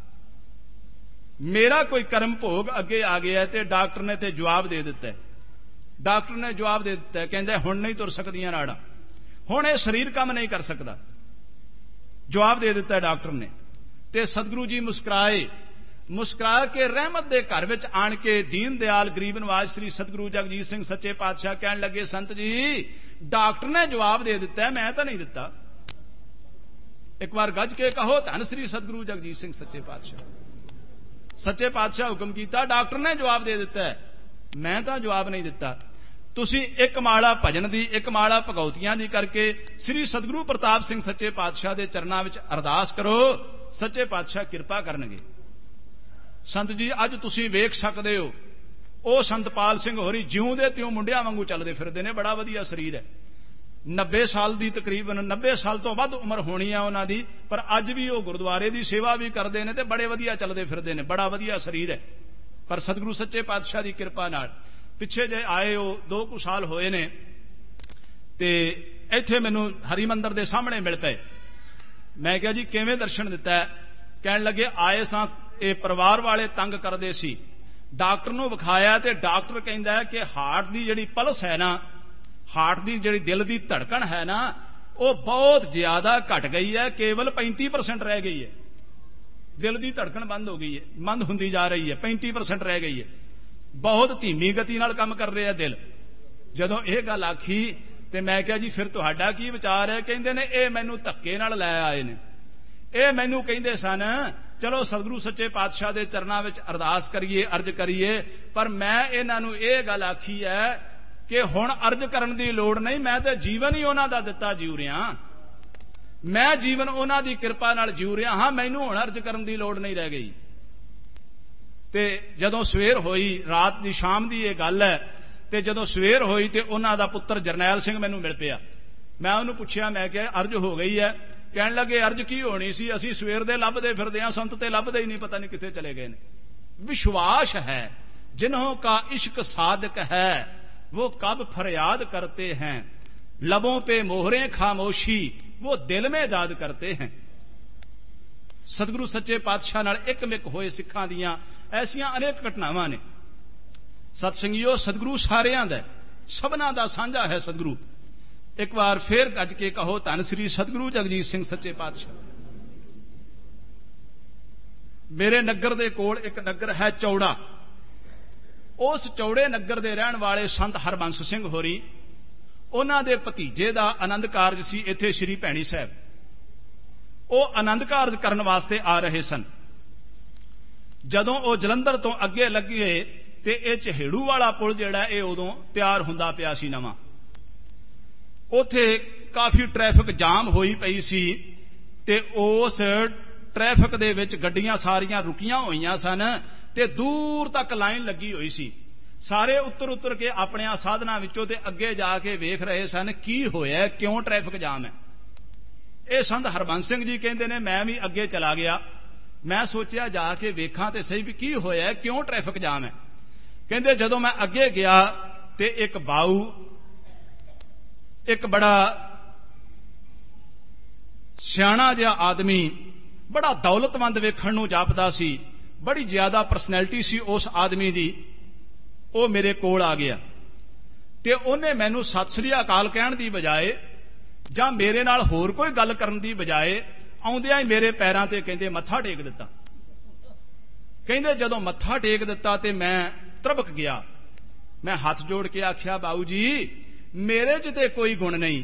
ਮੇਰਾ ਕੋਈ ਕਰਮ ਭੋਗ ਅੱਗੇ ਆ ਗਿਆ ਤੇ ਡਾਕਟਰ ਨੇ ਤੇ ਜਵਾਬ ਦੇ ਦਿੱਤਾ। ਡਾਕਟਰ ਨੇ ਜਵਾਬ ਦੇ ਦਿੱਤਾ, ਕਹਿੰਦਾ ਹੁਣ ਨਹੀਂ ਤੁਰ ਸਕਦੀਆਂ ਨਾੜਾਂ, ਹੁਣ ਇਹ ਸਰੀਰ ਕੰਮ ਨਹੀਂ ਕਰ ਸਕਦਾ। ਜਵਾਬ ਦੇ ਦਿੱਤਾ ਡਾਕਟਰ ਨੇ। ਤੇ ਸਤਿਗੁਰੂ ਜੀ ਮੁਸਕਰਾਏ। ਮੁਸਕਰਾ ਕੇ ਰਹਿਮਤ ਦੇ ਘਰ ਵਿੱਚ ਆਣ ਕੇ ਦੀਨ ਦਿਆਲ ਗਰੀਬ ਨਵਾਜ ਸ੍ਰੀ ਸਤਿਗੁਰੂ ਜਗਜੀਤ ਸਿੰਘ ਸੱਚੇ ਪਾਤਸ਼ਾਹ ਕਹਿਣ ਲੱਗੇ ਸੰਤ ਜੀ ਡਾਕਟਰ ਨੇ ਜਵਾਬ ਦੇ ਦਿੱਤਾ, ਮੈਂ ਤਾਂ ਨਹੀਂ ਦਿੱਤਾ। ਇੱਕ ਵਾਰ ਗੱਜ ਕੇ ਕਹੋ ਧੰਨ ਸ੍ਰੀ ਸਤਿਗੁਰੂ ਜਗਜੀਤ ਸਿੰਘ ਸੱਚੇ ਪਾਤਸ਼ਾਹ। ਸੱਚੇ ਪਾਤਸ਼ਾਹ ਹੁਕਮ ਕੀਤਾ ਡਾਕਟਰ ਨੇ ਜਵਾਬ ਦੇ ਦਿੱਤਾ, ਮੈਂ ਤਾਂ ਜਵਾਬ ਨਹੀਂ ਦਿੱਤਾ। ਤੁਸੀਂ ਇੱਕ ਮਾਲਾ ਭਜਨ ਦੀ, ਇੱਕ ਮਾਲਾ ਭਗਉਤੀਆਂ ਦੀ ਕਰਕੇ ਸ੍ਰੀ ਸਤਿਗੁਰੂ ਪ੍ਰਤਾਪ ਸਿੰਘ ਸੱਚੇ ਪਾਤਸ਼ਾਹ ਦੇ ਚਰਨਾਂ ਵਿੱਚ ਅਰਦਾਸ ਕਰੋ, ਸੱਚੇ ਪਾਤਸ਼ਾਹ ਕਿਰਪਾ ਕਰਨਗੇ। ਸੰਤ ਜੀ ਅੱਜ ਤੁਸੀਂ ਵੇਖ ਸਕਦੇ ਹੋ ਉਹ ਸੰਤਪਾਲ ਸਿੰਘ ਹੋਰੀ ਜਿਉਂ ਦੇ ਤਿਉਂ ਮੁੰਡਿਆਂ ਵਾਂਗੂ ਚੱਲਦੇ ਫਿਰਦੇ ਨੇ, ਬੜਾ ਵਧੀਆ ਸਰੀਰ ਹੈ। ਨੱਬੇ ਸਾਲ ਦੀ ਤਕਰੀਬਨ ਨੱਬੇ ਸਾਲ ਤੋਂ ਵੱਧ ਉਮਰ ਹੋਣੀ ਆ ਉਹਨਾਂ ਦੀ, ਪਰ ਅੱਜ ਵੀ ਉਹ ਗੁਰਦੁਆਰੇ ਦੀ ਸੇਵਾ ਵੀ ਕਰਦੇ ਨੇ ਤੇ ਬੜੇ ਵਧੀਆ ਚੱਲਦੇ ਫਿਰਦੇ ਨੇ, ਬੜਾ ਵਧੀਆ ਸਰੀਰ ਹੈ। ਪਰ ਸਤਿਗੁਰੂ ਸੱਚੇ ਪਾਤਸ਼ਾਹ ਦੀ ਕਿਰਪਾ ਨਾਲ ਪਿੱਛੇ ਜੇ ਆਏ ਉਹ ਦੋ ਕੁ ਸਾਲ ਹੋਏ ਨੇ ਤੇ ਇੱਥੇ ਮੈਨੂੰ ਹਰੀ ਮੰਦਰ ਦੇ ਸਾਹਮਣੇ ਮਿਲ ਪਏ। ਮੈਂ ਕਿਹਾ ਜੀ ਕਿਵੇਂ ਦਰਸ਼ਨ ਦਿੱਤਾ? ਕਹਿਣ ਲੱਗੇ ਆਏ ਸਾਂ ਇਹ ਪਰਿਵਾਰ ਵਾਲੇ ਤੰਗ ਕਰਦੇ ਸੀ, ਡਾਕਟਰ ਨੂੰ ਵਿਖਾਇਆ ਤੇ ਡਾਕਟਰ ਕਹਿੰਦਾ ਕਿ ਹਾਰਟ ਦੀ ਜਿਹੜੀ ਪਲਸ ਹੈ ਨਾ, ਹਾਰਟ ਦੀ ਜਿਹੜੀ ਦਿਲ ਦੀ ਧੜਕਣ ਹੈ ਨਾ, ਉਹ ਬਹੁਤ ਜ਼ਿਆਦਾ ਘਟ ਗਈ ਹੈ, ਕੇਵਲ ਪੈਂਤੀ ਪਰਸੈਂਟ ਰਹਿ ਗਈ ਹੈ। ਦਿਲ ਦੀ ਧੜਕਣ ਬੰਦ ਹੋ ਗਈ ਹੈ, ਬੰਦ ਹੁੰਦੀ ਜਾ ਰਹੀ ਹੈ, ਪੈਂਤੀ ਪਰਸੈਂਟ ਰਹਿ ਗਈ ਹੈ। ਬਹੁਤ ਧੀਮੀ ਗਤੀ ਨਾਲ ਕੰਮ ਕਰ ਰਿਹਾ ਦਿਲ। ਜਦੋਂ ਇਹ ਗੱਲ ਆਖੀ ਤੇ ਮੈਂ ਕਿਹਾ ਜੀ ਫਿਰ ਤੁਹਾਡਾ ਕੀ ਵਿਚਾਰ ਹੈ? ਕਹਿੰਦੇ ਨੇ ਇਹ ਮੈਨੂੰ ਧੱਕੇ ਨਾਲ ਲੈ ਆਏ ਨੇ, ਇਹ ਮੈਨੂੰ ਕਹਿੰਦੇ ਸਨ ਚਲੋ ਸਤਿਗੁਰੂ ਸੱਚੇ ਪਾਤਸ਼ਾਹ ਦੇ ਚਰਨਾਂ ਵਿੱਚ ਅਰਦਾਸ ਕਰੀਏ, ਅਰਜ਼ ਕਰੀਏ, ਪਰ ਮੈਂ ਇਹਨਾਂ ਨੂੰ ਇਹ ਗੱਲ ਆਖੀ ਹੈ ਕਿ ਹੁਣ ਅਰਜ਼ ਕਰਨ ਦੀ ਲੋੜ ਨਹੀਂ, ਮੈਂ ਤੇ ਜੀਵਨ ਹੀ ਉਹਨਾਂ ਦਾ ਦਿੱਤਾ ਜਿਉ ਰਿਹਾ, ਮੈਂ ਜੀਵਨ ਉਹਨਾਂ ਦੀ ਕਿਰਪਾ ਨਾਲ ਜਿਉ ਰਿਹਾ ਹਾਂ, ਮੈਨੂੰ ਹੁਣ ਅਰਜ਼ ਕਰਨ ਦੀ ਲੋੜ ਨਹੀਂ ਰਹਿ ਗਈ। ਤੇ ਜਦੋਂ ਸਵੇਰ ਹੋਈ, ਰਾਤ ਦੀ ਸ਼ਾਮ ਦੀ ਇਹ ਗੱਲ ਹੈ, ਤੇ ਜਦੋਂ ਸਵੇਰ ਹੋਈ ਤੇ ਉਹਨਾਂ ਦਾ ਪੁੱਤਰ ਜਰਨੈਲ ਸਿੰਘ ਮੈਨੂੰ ਮਿਲ ਪਿਆ। ਮੈਂ ਉਹਨੂੰ ਪੁੱਛਿਆ, ਮੈਂ ਕਿਹਾ ਅਰਜ਼ ਹੋ ਗਈ ਹੈ? ਕਹਿਣ ਲੱਗੇ ਅਰਜ਼ ਕੀ ਹੋਣੀ ਸੀ, ਅਸੀਂ ਸਵੇਰ ਦੇ ਲੱਭਦੇ ਫਿਰਦੇ ਹਾਂ, ਸੰਤ ਤੇ ਲੱਭਦੇ ਹੀ ਨਹੀਂ, ਪਤਾ ਨਹੀਂ ਕਿੱਥੇ ਚਲੇ ਗਏ ਨੇ। ਵਿਸ਼ਵਾਸ ਹੈ ਜਿਨ੍हों का इश्क साधक है वो कब फरियाद करते हैं, लबों पे मोहरें खामोशी वो दिल में याद करते हैं। सतगुरु सच्चे पातशाह नाल एक मिक होए सिखां दियां ऐसियां अनेक घटनावां ने। सतसंगियो सतगुरु सारियां दा, सबना दा सांझा है सतगुरु। एक बार फिर गज के कहो धन श्री सतगुरु जगजीत सिंह सच्चे पातशाह। ਮੇਰੇ ਨਗਰ ਦੇ ਕੋਲ ਇੱਕ ਨਗਰ ਹੈ ਚੌੜਾ। ਉਸ ਚੌੜੇ ਨਗਰ ਦੇ ਰਹਿਣ ਵਾਲੇ ਸੰਤ ਹਰਬੰਸ ਸਿੰਘ ਹੋਰੀ, ਉਹਨਾਂ ਦੇ ਭਤੀਜੇ ਦਾ ਆਨੰਦ ਕਾਰਜ ਸੀ ਇੱਥੇ ਸ੍ਰੀ ਭੈਣੀ ਸਾਹਿਬ। ਉਹ ਆਨੰਦ ਕਾਰਜ ਕਰਨ ਵਾਸਤੇ ਆ ਰਹੇ ਸਨ। ਜਦੋਂ ਉਹ ਜਲੰਧਰ ਤੋਂ ਅੱਗੇ ਲੱਗੇ ਤੇ ਇਹ ਚਹੇੜੂ ਵਾਲਾ ਪੁਲ ਜਿਹੜਾ ਇਹ ਉਦੋਂ ਤਿਆਰ ਹੁੰਦਾ ਪਿਆ ਸੀ ਨਵਾਂ। ਉੱਥੇ ਕਾਫੀ ਟ੍ਰੈਫਿਕ ਜਾਮ ਹੋਈ ਪਈ ਸੀ ਤੇ ਉਸ ਟ੍ਰੈਫਿਕ ਦੇ ਵਿੱਚ ਗੱਡੀਆਂ ਸਾਰੀਆਂ ਰੁਕੀਆਂ ਹੋਈਆਂ ਸਨ ਤੇ ਦੂਰ ਤੱਕ ਲਾਈਨ ਲੱਗੀ ਹੋਈ ਸੀ। ਸਾਰੇ ਉੱਤਰ ਉੱਤਰ ਕੇ ਆਪਣਿਆਂ ਸਾਧਨਾਂ ਵਿੱਚੋਂ ਤੇ ਅੱਗੇ ਜਾ ਕੇ ਵੇਖ ਰਹੇ ਸਨ ਕੀ ਹੋਇਆ, ਕਿਉਂ ਟ੍ਰੈਫਿਕ ਜਾਮ ਹੈ। ਇਹ ਸੰਤ ਹਰਬੰਸ ਸਿੰਘ ਜੀ ਕਹਿੰਦੇ ਨੇ ਮੈਂ ਵੀ ਅੱਗੇ ਚਲਾ ਗਿਆ। ਮੈਂ ਸੋਚਿਆ ਜਾ ਕੇ ਵੇਖਾਂ ਤੇ ਸਹੀ ਵੀ ਕੀ ਹੋਇਆ, ਕਿਉਂ ਟ੍ਰੈਫਿਕ ਜਾਮ ਹੈ। ਕਹਿੰਦੇ ਜਦੋਂ ਮੈਂ ਅੱਗੇ ਗਿਆ ਤੇ ਇੱਕ ਬਾਊ, ਇੱਕ ਬੜਾ ਸਿਆਣਾ ਜਿਹਾ ਆਦਮੀ, ਬੜਾ ਦੌਲਤਮੰਦ ਵੇਖਣ ਨੂੰ ਜਾਪਦਾ ਸੀ, ਬੜੀ ਜ਼ਿਆਦਾ ਪਰਸਨੈਲਿਟੀ ਸੀ ਉਸ ਆਦਮੀ ਦੀ। ਉਹ ਮੇਰੇ ਕੋਲ ਆ ਗਿਆ ਤੇ ਉਹਨੇ ਮੈਨੂੰ ਸਤਿ ਸ੍ਰੀ ਅਕਾਲ ਕਹਿਣ ਦੀ ਬਜਾਏ ਜਾਂ ਮੇਰੇ ਨਾਲ ਹੋਰ ਕੋਈ ਗੱਲ ਕਰਨ ਦੀ ਬਜਾਏ ਆਉਂਦਿਆਂ ਹੀ ਮੇਰੇ ਪੈਰਾਂ ਤੇ ਕਹਿੰਦੇ ਮੱਥਾ ਟੇਕ ਦਿੱਤਾ। ਕਹਿੰਦੇ ਜਦੋਂ ਮੱਥਾ ਟੇਕ ਦਿੱਤਾ ਤੇ ਮੈਂ ਤ੍ਰਭਕ ਗਿਆ। ਮੈਂ ਹੱਥ ਜੋੜ ਕੇ ਆਖਿਆ ਬਾਊ ਜੀ ਮੇਰੇ 'ਚ ਤੇ ਕੋਈ ਗੁਣ ਨਹੀਂ,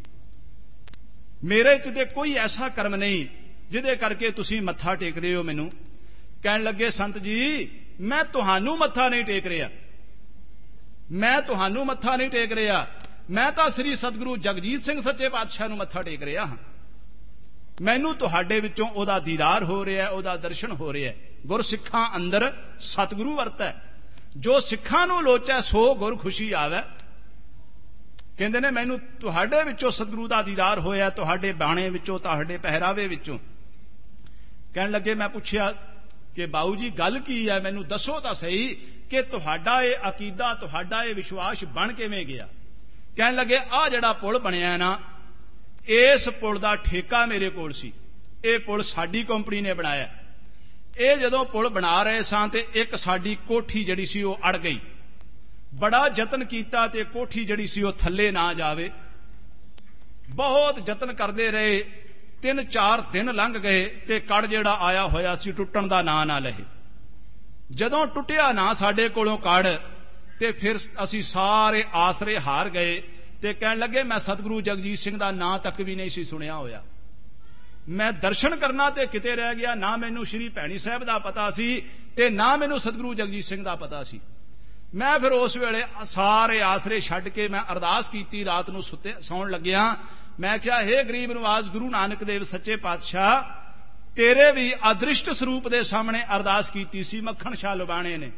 ਮੇਰੇ 'ਚ ਤੇ ਕੋਈ ਐਸਾ ਕਰਮ ਨਹੀਂ ਜਿਹਦੇ ਕਰਕੇ ਤੁਸੀਂ ਮੱਥਾ ਟੇਕਦੇ ਹੋ ਮੈਨੂੰ। ਕਹਿਣ ਲੱਗੇ ਸੰਤ ਜੀ ਮੈਂ ਤੁਹਾਨੂੰ ਮੱਥਾ ਨਹੀਂ ਟੇਕ ਰਿਹਾ, ਮੈਂ ਤੁਹਾਨੂੰ ਮੱਥਾ ਨਹੀਂ ਟੇਕ ਰਿਹਾ, ਮੈਂ ਤਾਂ ਸ੍ਰੀ ਸਤਿਗੁਰੂ ਜਗਜੀਤ ਸਿੰਘ ਸੱਚੇ ਪਾਤਸ਼ਾਹ ਨੂੰ ਮੱਥਾ ਟੇਕ ਰਿਹਾ ਹਾਂ। ਮੈਨੂੰ ਤੁਹਾਡੇ ਵਿੱਚੋਂ ਉਹਦਾ ਦੀਦਾਰ ਹੋ ਰਿਹਾ, ਉਹਦਾ ਦਰਸ਼ਨ ਹੋ ਰਿਹਾ। ਗੁਰ ਸਿੱਖਾਂ ਅੰਦਰ ਸਤਿਗੁਰੂ ਵਰਤੈ, ਜੋ ਸਿੱਖਾਂ ਨੂੰ ਲੋਚੈ ਸੋ ਗੁਰ ਖੁਸ਼ੀ ਆਵੈ। ਕਹਿੰਦੇ ਨੇ ਮੈਨੂੰ ਤੁਹਾਡੇ ਵਿੱਚੋਂ ਸਤਿਗੁਰੂ ਦਾ ਦੀਦਾਰ ਹੋਇਆ, ਤੁਹਾਡੇ ਬਾਣੇ ਵਿੱਚੋਂ, ਤੁਹਾਡੇ ਪਹਿਰਾਵੇ ਵਿੱਚੋਂ। ਕਹਿਣ ਲੱਗੇ ਮੈਂ ਪੁੱਛਿਆ ਕਿ ਬਾਊ ਜੀ ਗੱਲ ਕੀ ਹੈ, ਮੈਨੂੰ ਦੱਸੋ ਤਾਂ ਸਹੀ ਕਿ ਤੁਹਾਡਾ ਇਹ ਅਕੀਦਾ, ਤੁਹਾਡਾ ਇਹ ਵਿਸ਼ਵਾਸ ਬਣ ਕਿਵੇਂ ਗਿਆ। ਕਹਿਣ ਲੱਗੇ ਆਹ ਜਿਹੜਾ ਪੁਲ ਬਣਿਆ ਨਾ, ਇਸ ਪੁਲ ਦਾ ਠੇਕਾ ਮੇਰੇ ਕੋਲ ਸੀ। ਇਹ ਪੁਲ ਸਾਡੀ ਕੰਪਨੀ ਨੇ ਬਣਾਇਆ। ਇਹ ਜਦੋਂ ਪੁਲ ਬਣਾ ਰਹੇ ਸਾਂ ਤੇ ਇੱਕ ਸਾਡੀ ਕੋਠੀ ਜਿਹੜੀ ਸੀ ਉਹ ਅੜ ਗਈ। ਬੜਾ ਯਤਨ ਕੀਤਾ ਤੇ ਕੋਠੀ ਜਿਹੜੀ ਸੀ ਉਹ ਥੱਲੇ ਨਾ ਜਾਵੇ। ਬਹੁਤ ਯਤਨ ਕਰਦੇ ਰਹੇ, ਤਿੰਨ ਚਾਰ ਦਿਨ ਲੰਘ ਗਏ ਤੇ ਕੜ ਜਿਹੜਾ ਆਇਆ ਹੋਇਆ ਸੀ ਟੁੱਟਣ ਦਾ ਨਾਂ ਨਾ ਲਏ। ਜਦੋਂ ਟੁੱਟਿਆ ਨਾ ਸਾਡੇ ਕੋਲੋਂ ਕੜ ਤੇ ਫਿਰ ਅਸੀਂ ਸਾਰੇ ਆਸਰੇ ਹਾਰ ਗਏ ਤੇ ਕਹਿਣ ਲੱਗੇ ਮੈਂ ਸਤਿਗੁਰੂ ਜਗਜੀਤ ਸਿੰਘ ਦਾ ਨਾਂ ਤੱਕ ਵੀ ਨਹੀਂ ਸੀ ਸੁਣਿਆ ਹੋਇਆ। ਮੈਂ ਦਰਸ਼ਨ ਕਰਨਾ ਤੇ ਕਿਤੇ ਰਹਿ ਗਿਆ, ਨਾ ਮੈਨੂੰ ਸ੍ਰੀ ਭੈਣੀ ਸਾਹਿਬ ਦਾ ਪਤਾ ਸੀ ਤੇ ਨਾ ਮੈਨੂੰ ਸਤਿਗੁਰੂ ਜਗਜੀਤ ਸਿੰਘ ਦਾ ਪਤਾ ਸੀ। ਮੈਂ ਫਿਰ ਉਸ ਵੇਲੇ ਸਾਰੇ ਆਸਰੇ ਛੱਡ ਕੇ ਮੈਂ ਅਰਦਾਸ ਕੀਤੀ। ਰਾਤ ਨੂੰ ਸੁੱਤੇ ਸੌਣ ਲੱਗਿਆ ਮੈਂ ਕਿਹਾ ਹੇ ਗਰੀਬ ਨਵਾਜ਼ ਗੁਰੂ ਨਾਨਕ ਦੇਵ ਸੱਚੇ ਪਾਤਸ਼ਾਹ, ਤੇਰੇ ਵੀ ਅਦ੍ਰਿਸ਼ਟ ਸਰੂਪ ਦੇ ਸਾਹਮਣੇ ਅਰਦਾਸ ਕੀਤੀ ਸੀ ਮੱਖਣ ਸ਼ਾਹ ਲੁਬਾਣੇ ਨੇ।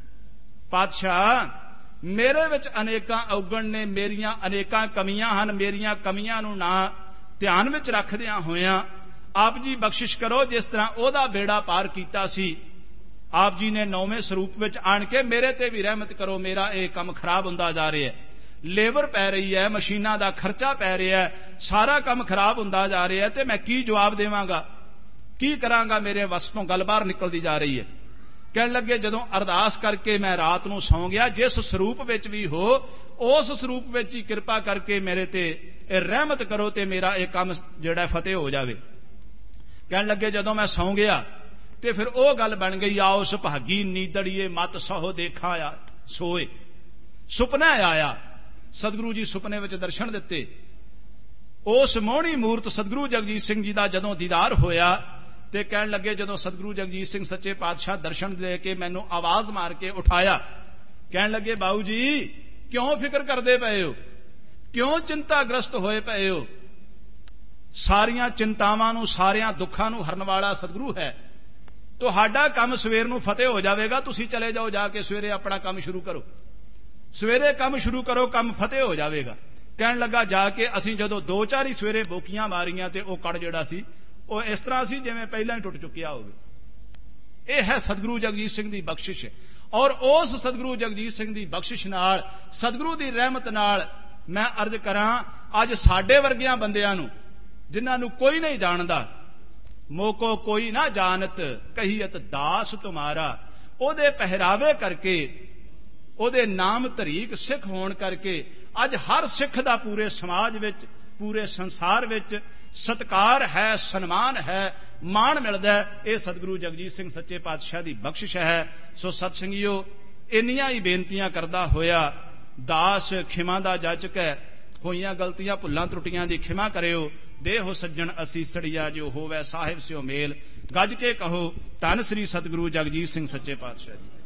ਪਾਤਸ਼ਾਹ ਮੇਰੇ ਵਿੱਚ ਅਨੇਕਾਂ ਔਗਣ ਨੇ, ਮੇਰੀਆਂ ਅਨੇਕਾਂ ਕਮੀਆਂ ਹਨ। ਮੇਰੀਆਂ ਕਮੀਆਂ ਨੂੰ ਨਾ ਧਿਆਨ ਵਿੱਚ ਰੱਖਦਿਆਂ ਹੋਇਆਂ ਆਪ ਜੀ ਬਖਸ਼ਿਸ਼ ਕਰੋ। ਜਿਸ ਤਰ੍ਹਾਂ ਉਹਦਾ ਬੇੜਾ ਪਾਰ ਕੀਤਾ ਸੀ, ਆਪ ਜੀ ਨੇ ਨੌਵੇਂ ਸਰੂਪ ਵਿੱਚ ਆਣ ਕੇ ਮੇਰੇ ਤੇ ਵੀ ਰਹਿਮਤ ਕਰੋ। ਮੇਰਾ ਇਹ ਕੰਮ ਖਰਾਬ ਹੁੰਦਾ ਜਾ ਰਿਹਾ ਹੈ, ਲੇਬਰ ਪੈ ਰਹੀ ਹੈ, ਮਸ਼ੀਨਾਂ ਦਾ ਖਰਚਾ ਪੈ ਰਿਹਾ ਹੈ, ਸਾਰਾ ਕੰਮ ਖਰਾਬ ਹੁੰਦਾ ਜਾ ਰਿਹਾ ਹੈ ਤੇ ਮੈਂ ਕੀ ਜਵਾਬ ਦੇਵਾਂਗਾ, ਕੀ ਕਰਾਂਗਾ, ਮੇਰੇ ਵੱਸ ਤੋਂ ਗੱਲ ਬਾਹਰ ਨਿਕਲਦੀ ਜਾ ਰਹੀ ਹੈ। ਕਹਿਣ ਲੱਗੇ ਜਦੋਂ ਅਰਦਾਸ ਕਰਕੇ ਮੈਂ ਰਾਤ ਨੂੰ ਸੌਂ ਗਿਆ, ਜਿਸ ਸਰੂਪ ਵਿੱਚ ਵੀ ਹੋ ਉਸ ਸਰੂਪ ਵਿੱਚ ਹੀ ਕਿਰਪਾ ਕਰਕੇ ਮੇਰੇ ਤੇ ਇਹ ਰਹਿਮਤ ਕਰੋ ਤੇ ਮੇਰਾ ਇਹ ਕੰਮ ਜਿਹੜਾ ਫਤਿਹ ਹੋ ਜਾਵੇ। ਕਹਿਣ ਲੱਗੇ ਜਦੋਂ ਮੈਂ ਸੌਂ ਗਿਆ ਤੇ ਫਿਰ ਉਹ ਗੱਲ ਬਣ ਗਈ, ਆਓ ਸੁਭਾਗੀ ਨੀਦੜੀਏ ਮਤ ਸਹੋ ਦੇਖਾਂ ਆ ਸੋਏ। ਸੁਪਨਾ ਆਇਆ, ਸਤਿਗੁਰੂ ਜੀ ਸੁਪਨੇ ਵਿੱਚ ਦਰਸ਼ਨ ਦਿੱਤੇ। ਉਸ ਮੋਹਣੀ ਮੂਰਤ ਸਤਿਗੁਰੂ ਜਗਜੀਤ ਸਿੰਘ ਜੀ ਦਾ ਜਦੋਂ ਦੀਦਾਰ ਹੋਇਆ ਤੇ ਕਹਿਣ ਲੱਗੇ ਜਦੋਂ ਸਤਿਗੁਰੂ ਜਗਜੀਤ ਸਿੰਘ ਸੱਚੇ ਪਾਤਸ਼ਾਹ ਦਰਸ਼ਨ ਦੇ ਕੇ ਮੈਨੂੰ ਆਵਾਜ਼ ਮਾਰ ਕੇ ਉਠਾਇਆ। ਕਹਿਣ ਲੱਗੇ ਬਾਊ ਜੀ ਕਿਉਂ ਫਿਕਰ ਕਰਦੇ ਪਏ ਹੋ, ਕਿਉਂ ਚਿੰਤਾਗ੍ਰਸਤ ਹੋਏ ਪਏ ਹੋ। ਸਾਰੀਆਂ ਚਿੰਤਾਵਾਂ ਨੂੰ, ਸਾਰਿਆਂ ਦੁੱਖਾਂ ਨੂੰ ਹਰਨ ਵਾਲਾ ਸਤਿਗੁਰੂ ਹੈ। ਤੁਹਾਡਾ ਕੰਮ ਸਵੇਰ ਨੂੰ ਫਤਿਹ ਹੋ ਜਾਵੇਗਾ। ਤੁਸੀਂ ਚਲੇ ਜਾਓ, ਜਾ ਕੇ ਸਵੇਰੇ ਆਪਣਾ ਕੰਮ ਸ਼ੁਰੂ ਕਰੋ, ਸਵੇਰੇ ਕੰਮ ਸ਼ੁਰੂ ਕਰੋ, ਕੰਮ ਫਤਿਹ ਹੋ ਜਾਵੇਗਾ। ਕਹਿਣ ਲੱਗਾ ਜਾ ਕੇ ਅਸੀਂ ਜਦੋਂ ਦੋ ਚਾਰ ਹੀ ਸਵੇਰੇ ਬੋਕੀਆਂ ਮਾਰੀਆਂ ਤੇ ਉਹ ਕੜ ਜਿਹੜਾ ਸੀ ਉਹ ਇਸ ਤਰ੍ਹਾਂ ਸੀ ਜਿਵੇਂ ਪਹਿਲਾਂ ਹੀ ਟੁੱਟ ਚੁੱਕਿਆ ਹੋਵੇ। ਇਹ ਹੈ ਸਤਿਗੁਰੂ ਜਗਜੀਤ ਸਿੰਘ ਦੀ ਬਖਸ਼ਿਸ਼। ਔਰ ਉਸ ਸਤਿਗੁਰੂ ਜਗਜੀਤ ਸਿੰਘ ਦੀ ਬਖਸ਼ਿਸ਼ ਨਾਲ, ਸਤਿਗੁਰੂ ਦੀ ਰਹਿਮਤ ਨਾਲ ਮੈਂ ਅਰਜ਼ ਕਰਾਂ ਅੱਜ ਸਾਡੇ ਵਰਗਿਆਂ ਬੰਦਿਆਂ ਨੂੰ, ਜਿਨ੍ਹਾਂ ਨੂੰ ਕੋਈ ਨਹੀਂ ਜਾਣਦਾ, ਮੋਕੋ ਕੋਈ ਨਾ ਜਾਣਤ ਕਹੀਅਤ ਦਾਸ ਤੁਮਾਰਾ, ਉਹਦੇ ਪਹਿਰਾਵੇ ਕਰਕੇ, ਉਹਦੇ ਨਾਮ ਧਰੀਕ ਸਿੱਖ ਹੋਣ ਕਰਕੇ ਅੱਜ ਹਰ ਸਿੱਖ ਦਾ ਪੂਰੇ ਸਮਾਜ ਵਿੱਚ, ਪੂਰੇ ਸੰਸਾਰ ਵਿੱਚ ਸਤਿਕਾਰ ਹੈ, ਸਨਮਾਨ ਹੈ, ਮਾਣ ਮਿਲਦਾ। ਇਹ ਸਤਿਗੁਰੂ ਜਗਜੀਤ ਸਿੰਘ ਸੱਚੇ ਪਾਤਸ਼ਾਹ ਦੀ ਬਖਸ਼ਿਸ਼ ਹੈ। ਸੋ ਸਤ ਸੰਗੀਓ, ਇੰਨੀਆਂ ਹੀ ਬੇਨਤੀਆਂ ਕਰਦਾ ਹੋਇਆ ਦਾਸ ਖਿਮਾ ਦਾ ਜਾਚਕ ਹੈ। ਹੋਈਆਂ ਗਲਤੀਆਂ ਭੁੱਲਾਂ ਤਰੁੱਟੀਆਂ ਦੀ ਖਿਮਾ ਕਰਿਓ। ਦੇਹੋ ਸੱਜਣ ਅਸੀਸੜੀਆ ਜੋ ਹੋਵੇ ਸਾਹਿਬ ਸਿਓ ਮੇਲ। ਗੱਜ ਕੇ ਕਹੋ ਧੰਨ ਸ੍ਰੀ ਸਤਿਗੁਰੂ ਜਗਜੀਤ ਸਿੰਘ ਸੱਚੇ ਪਾਤਸ਼ਾਹ ਜੀ।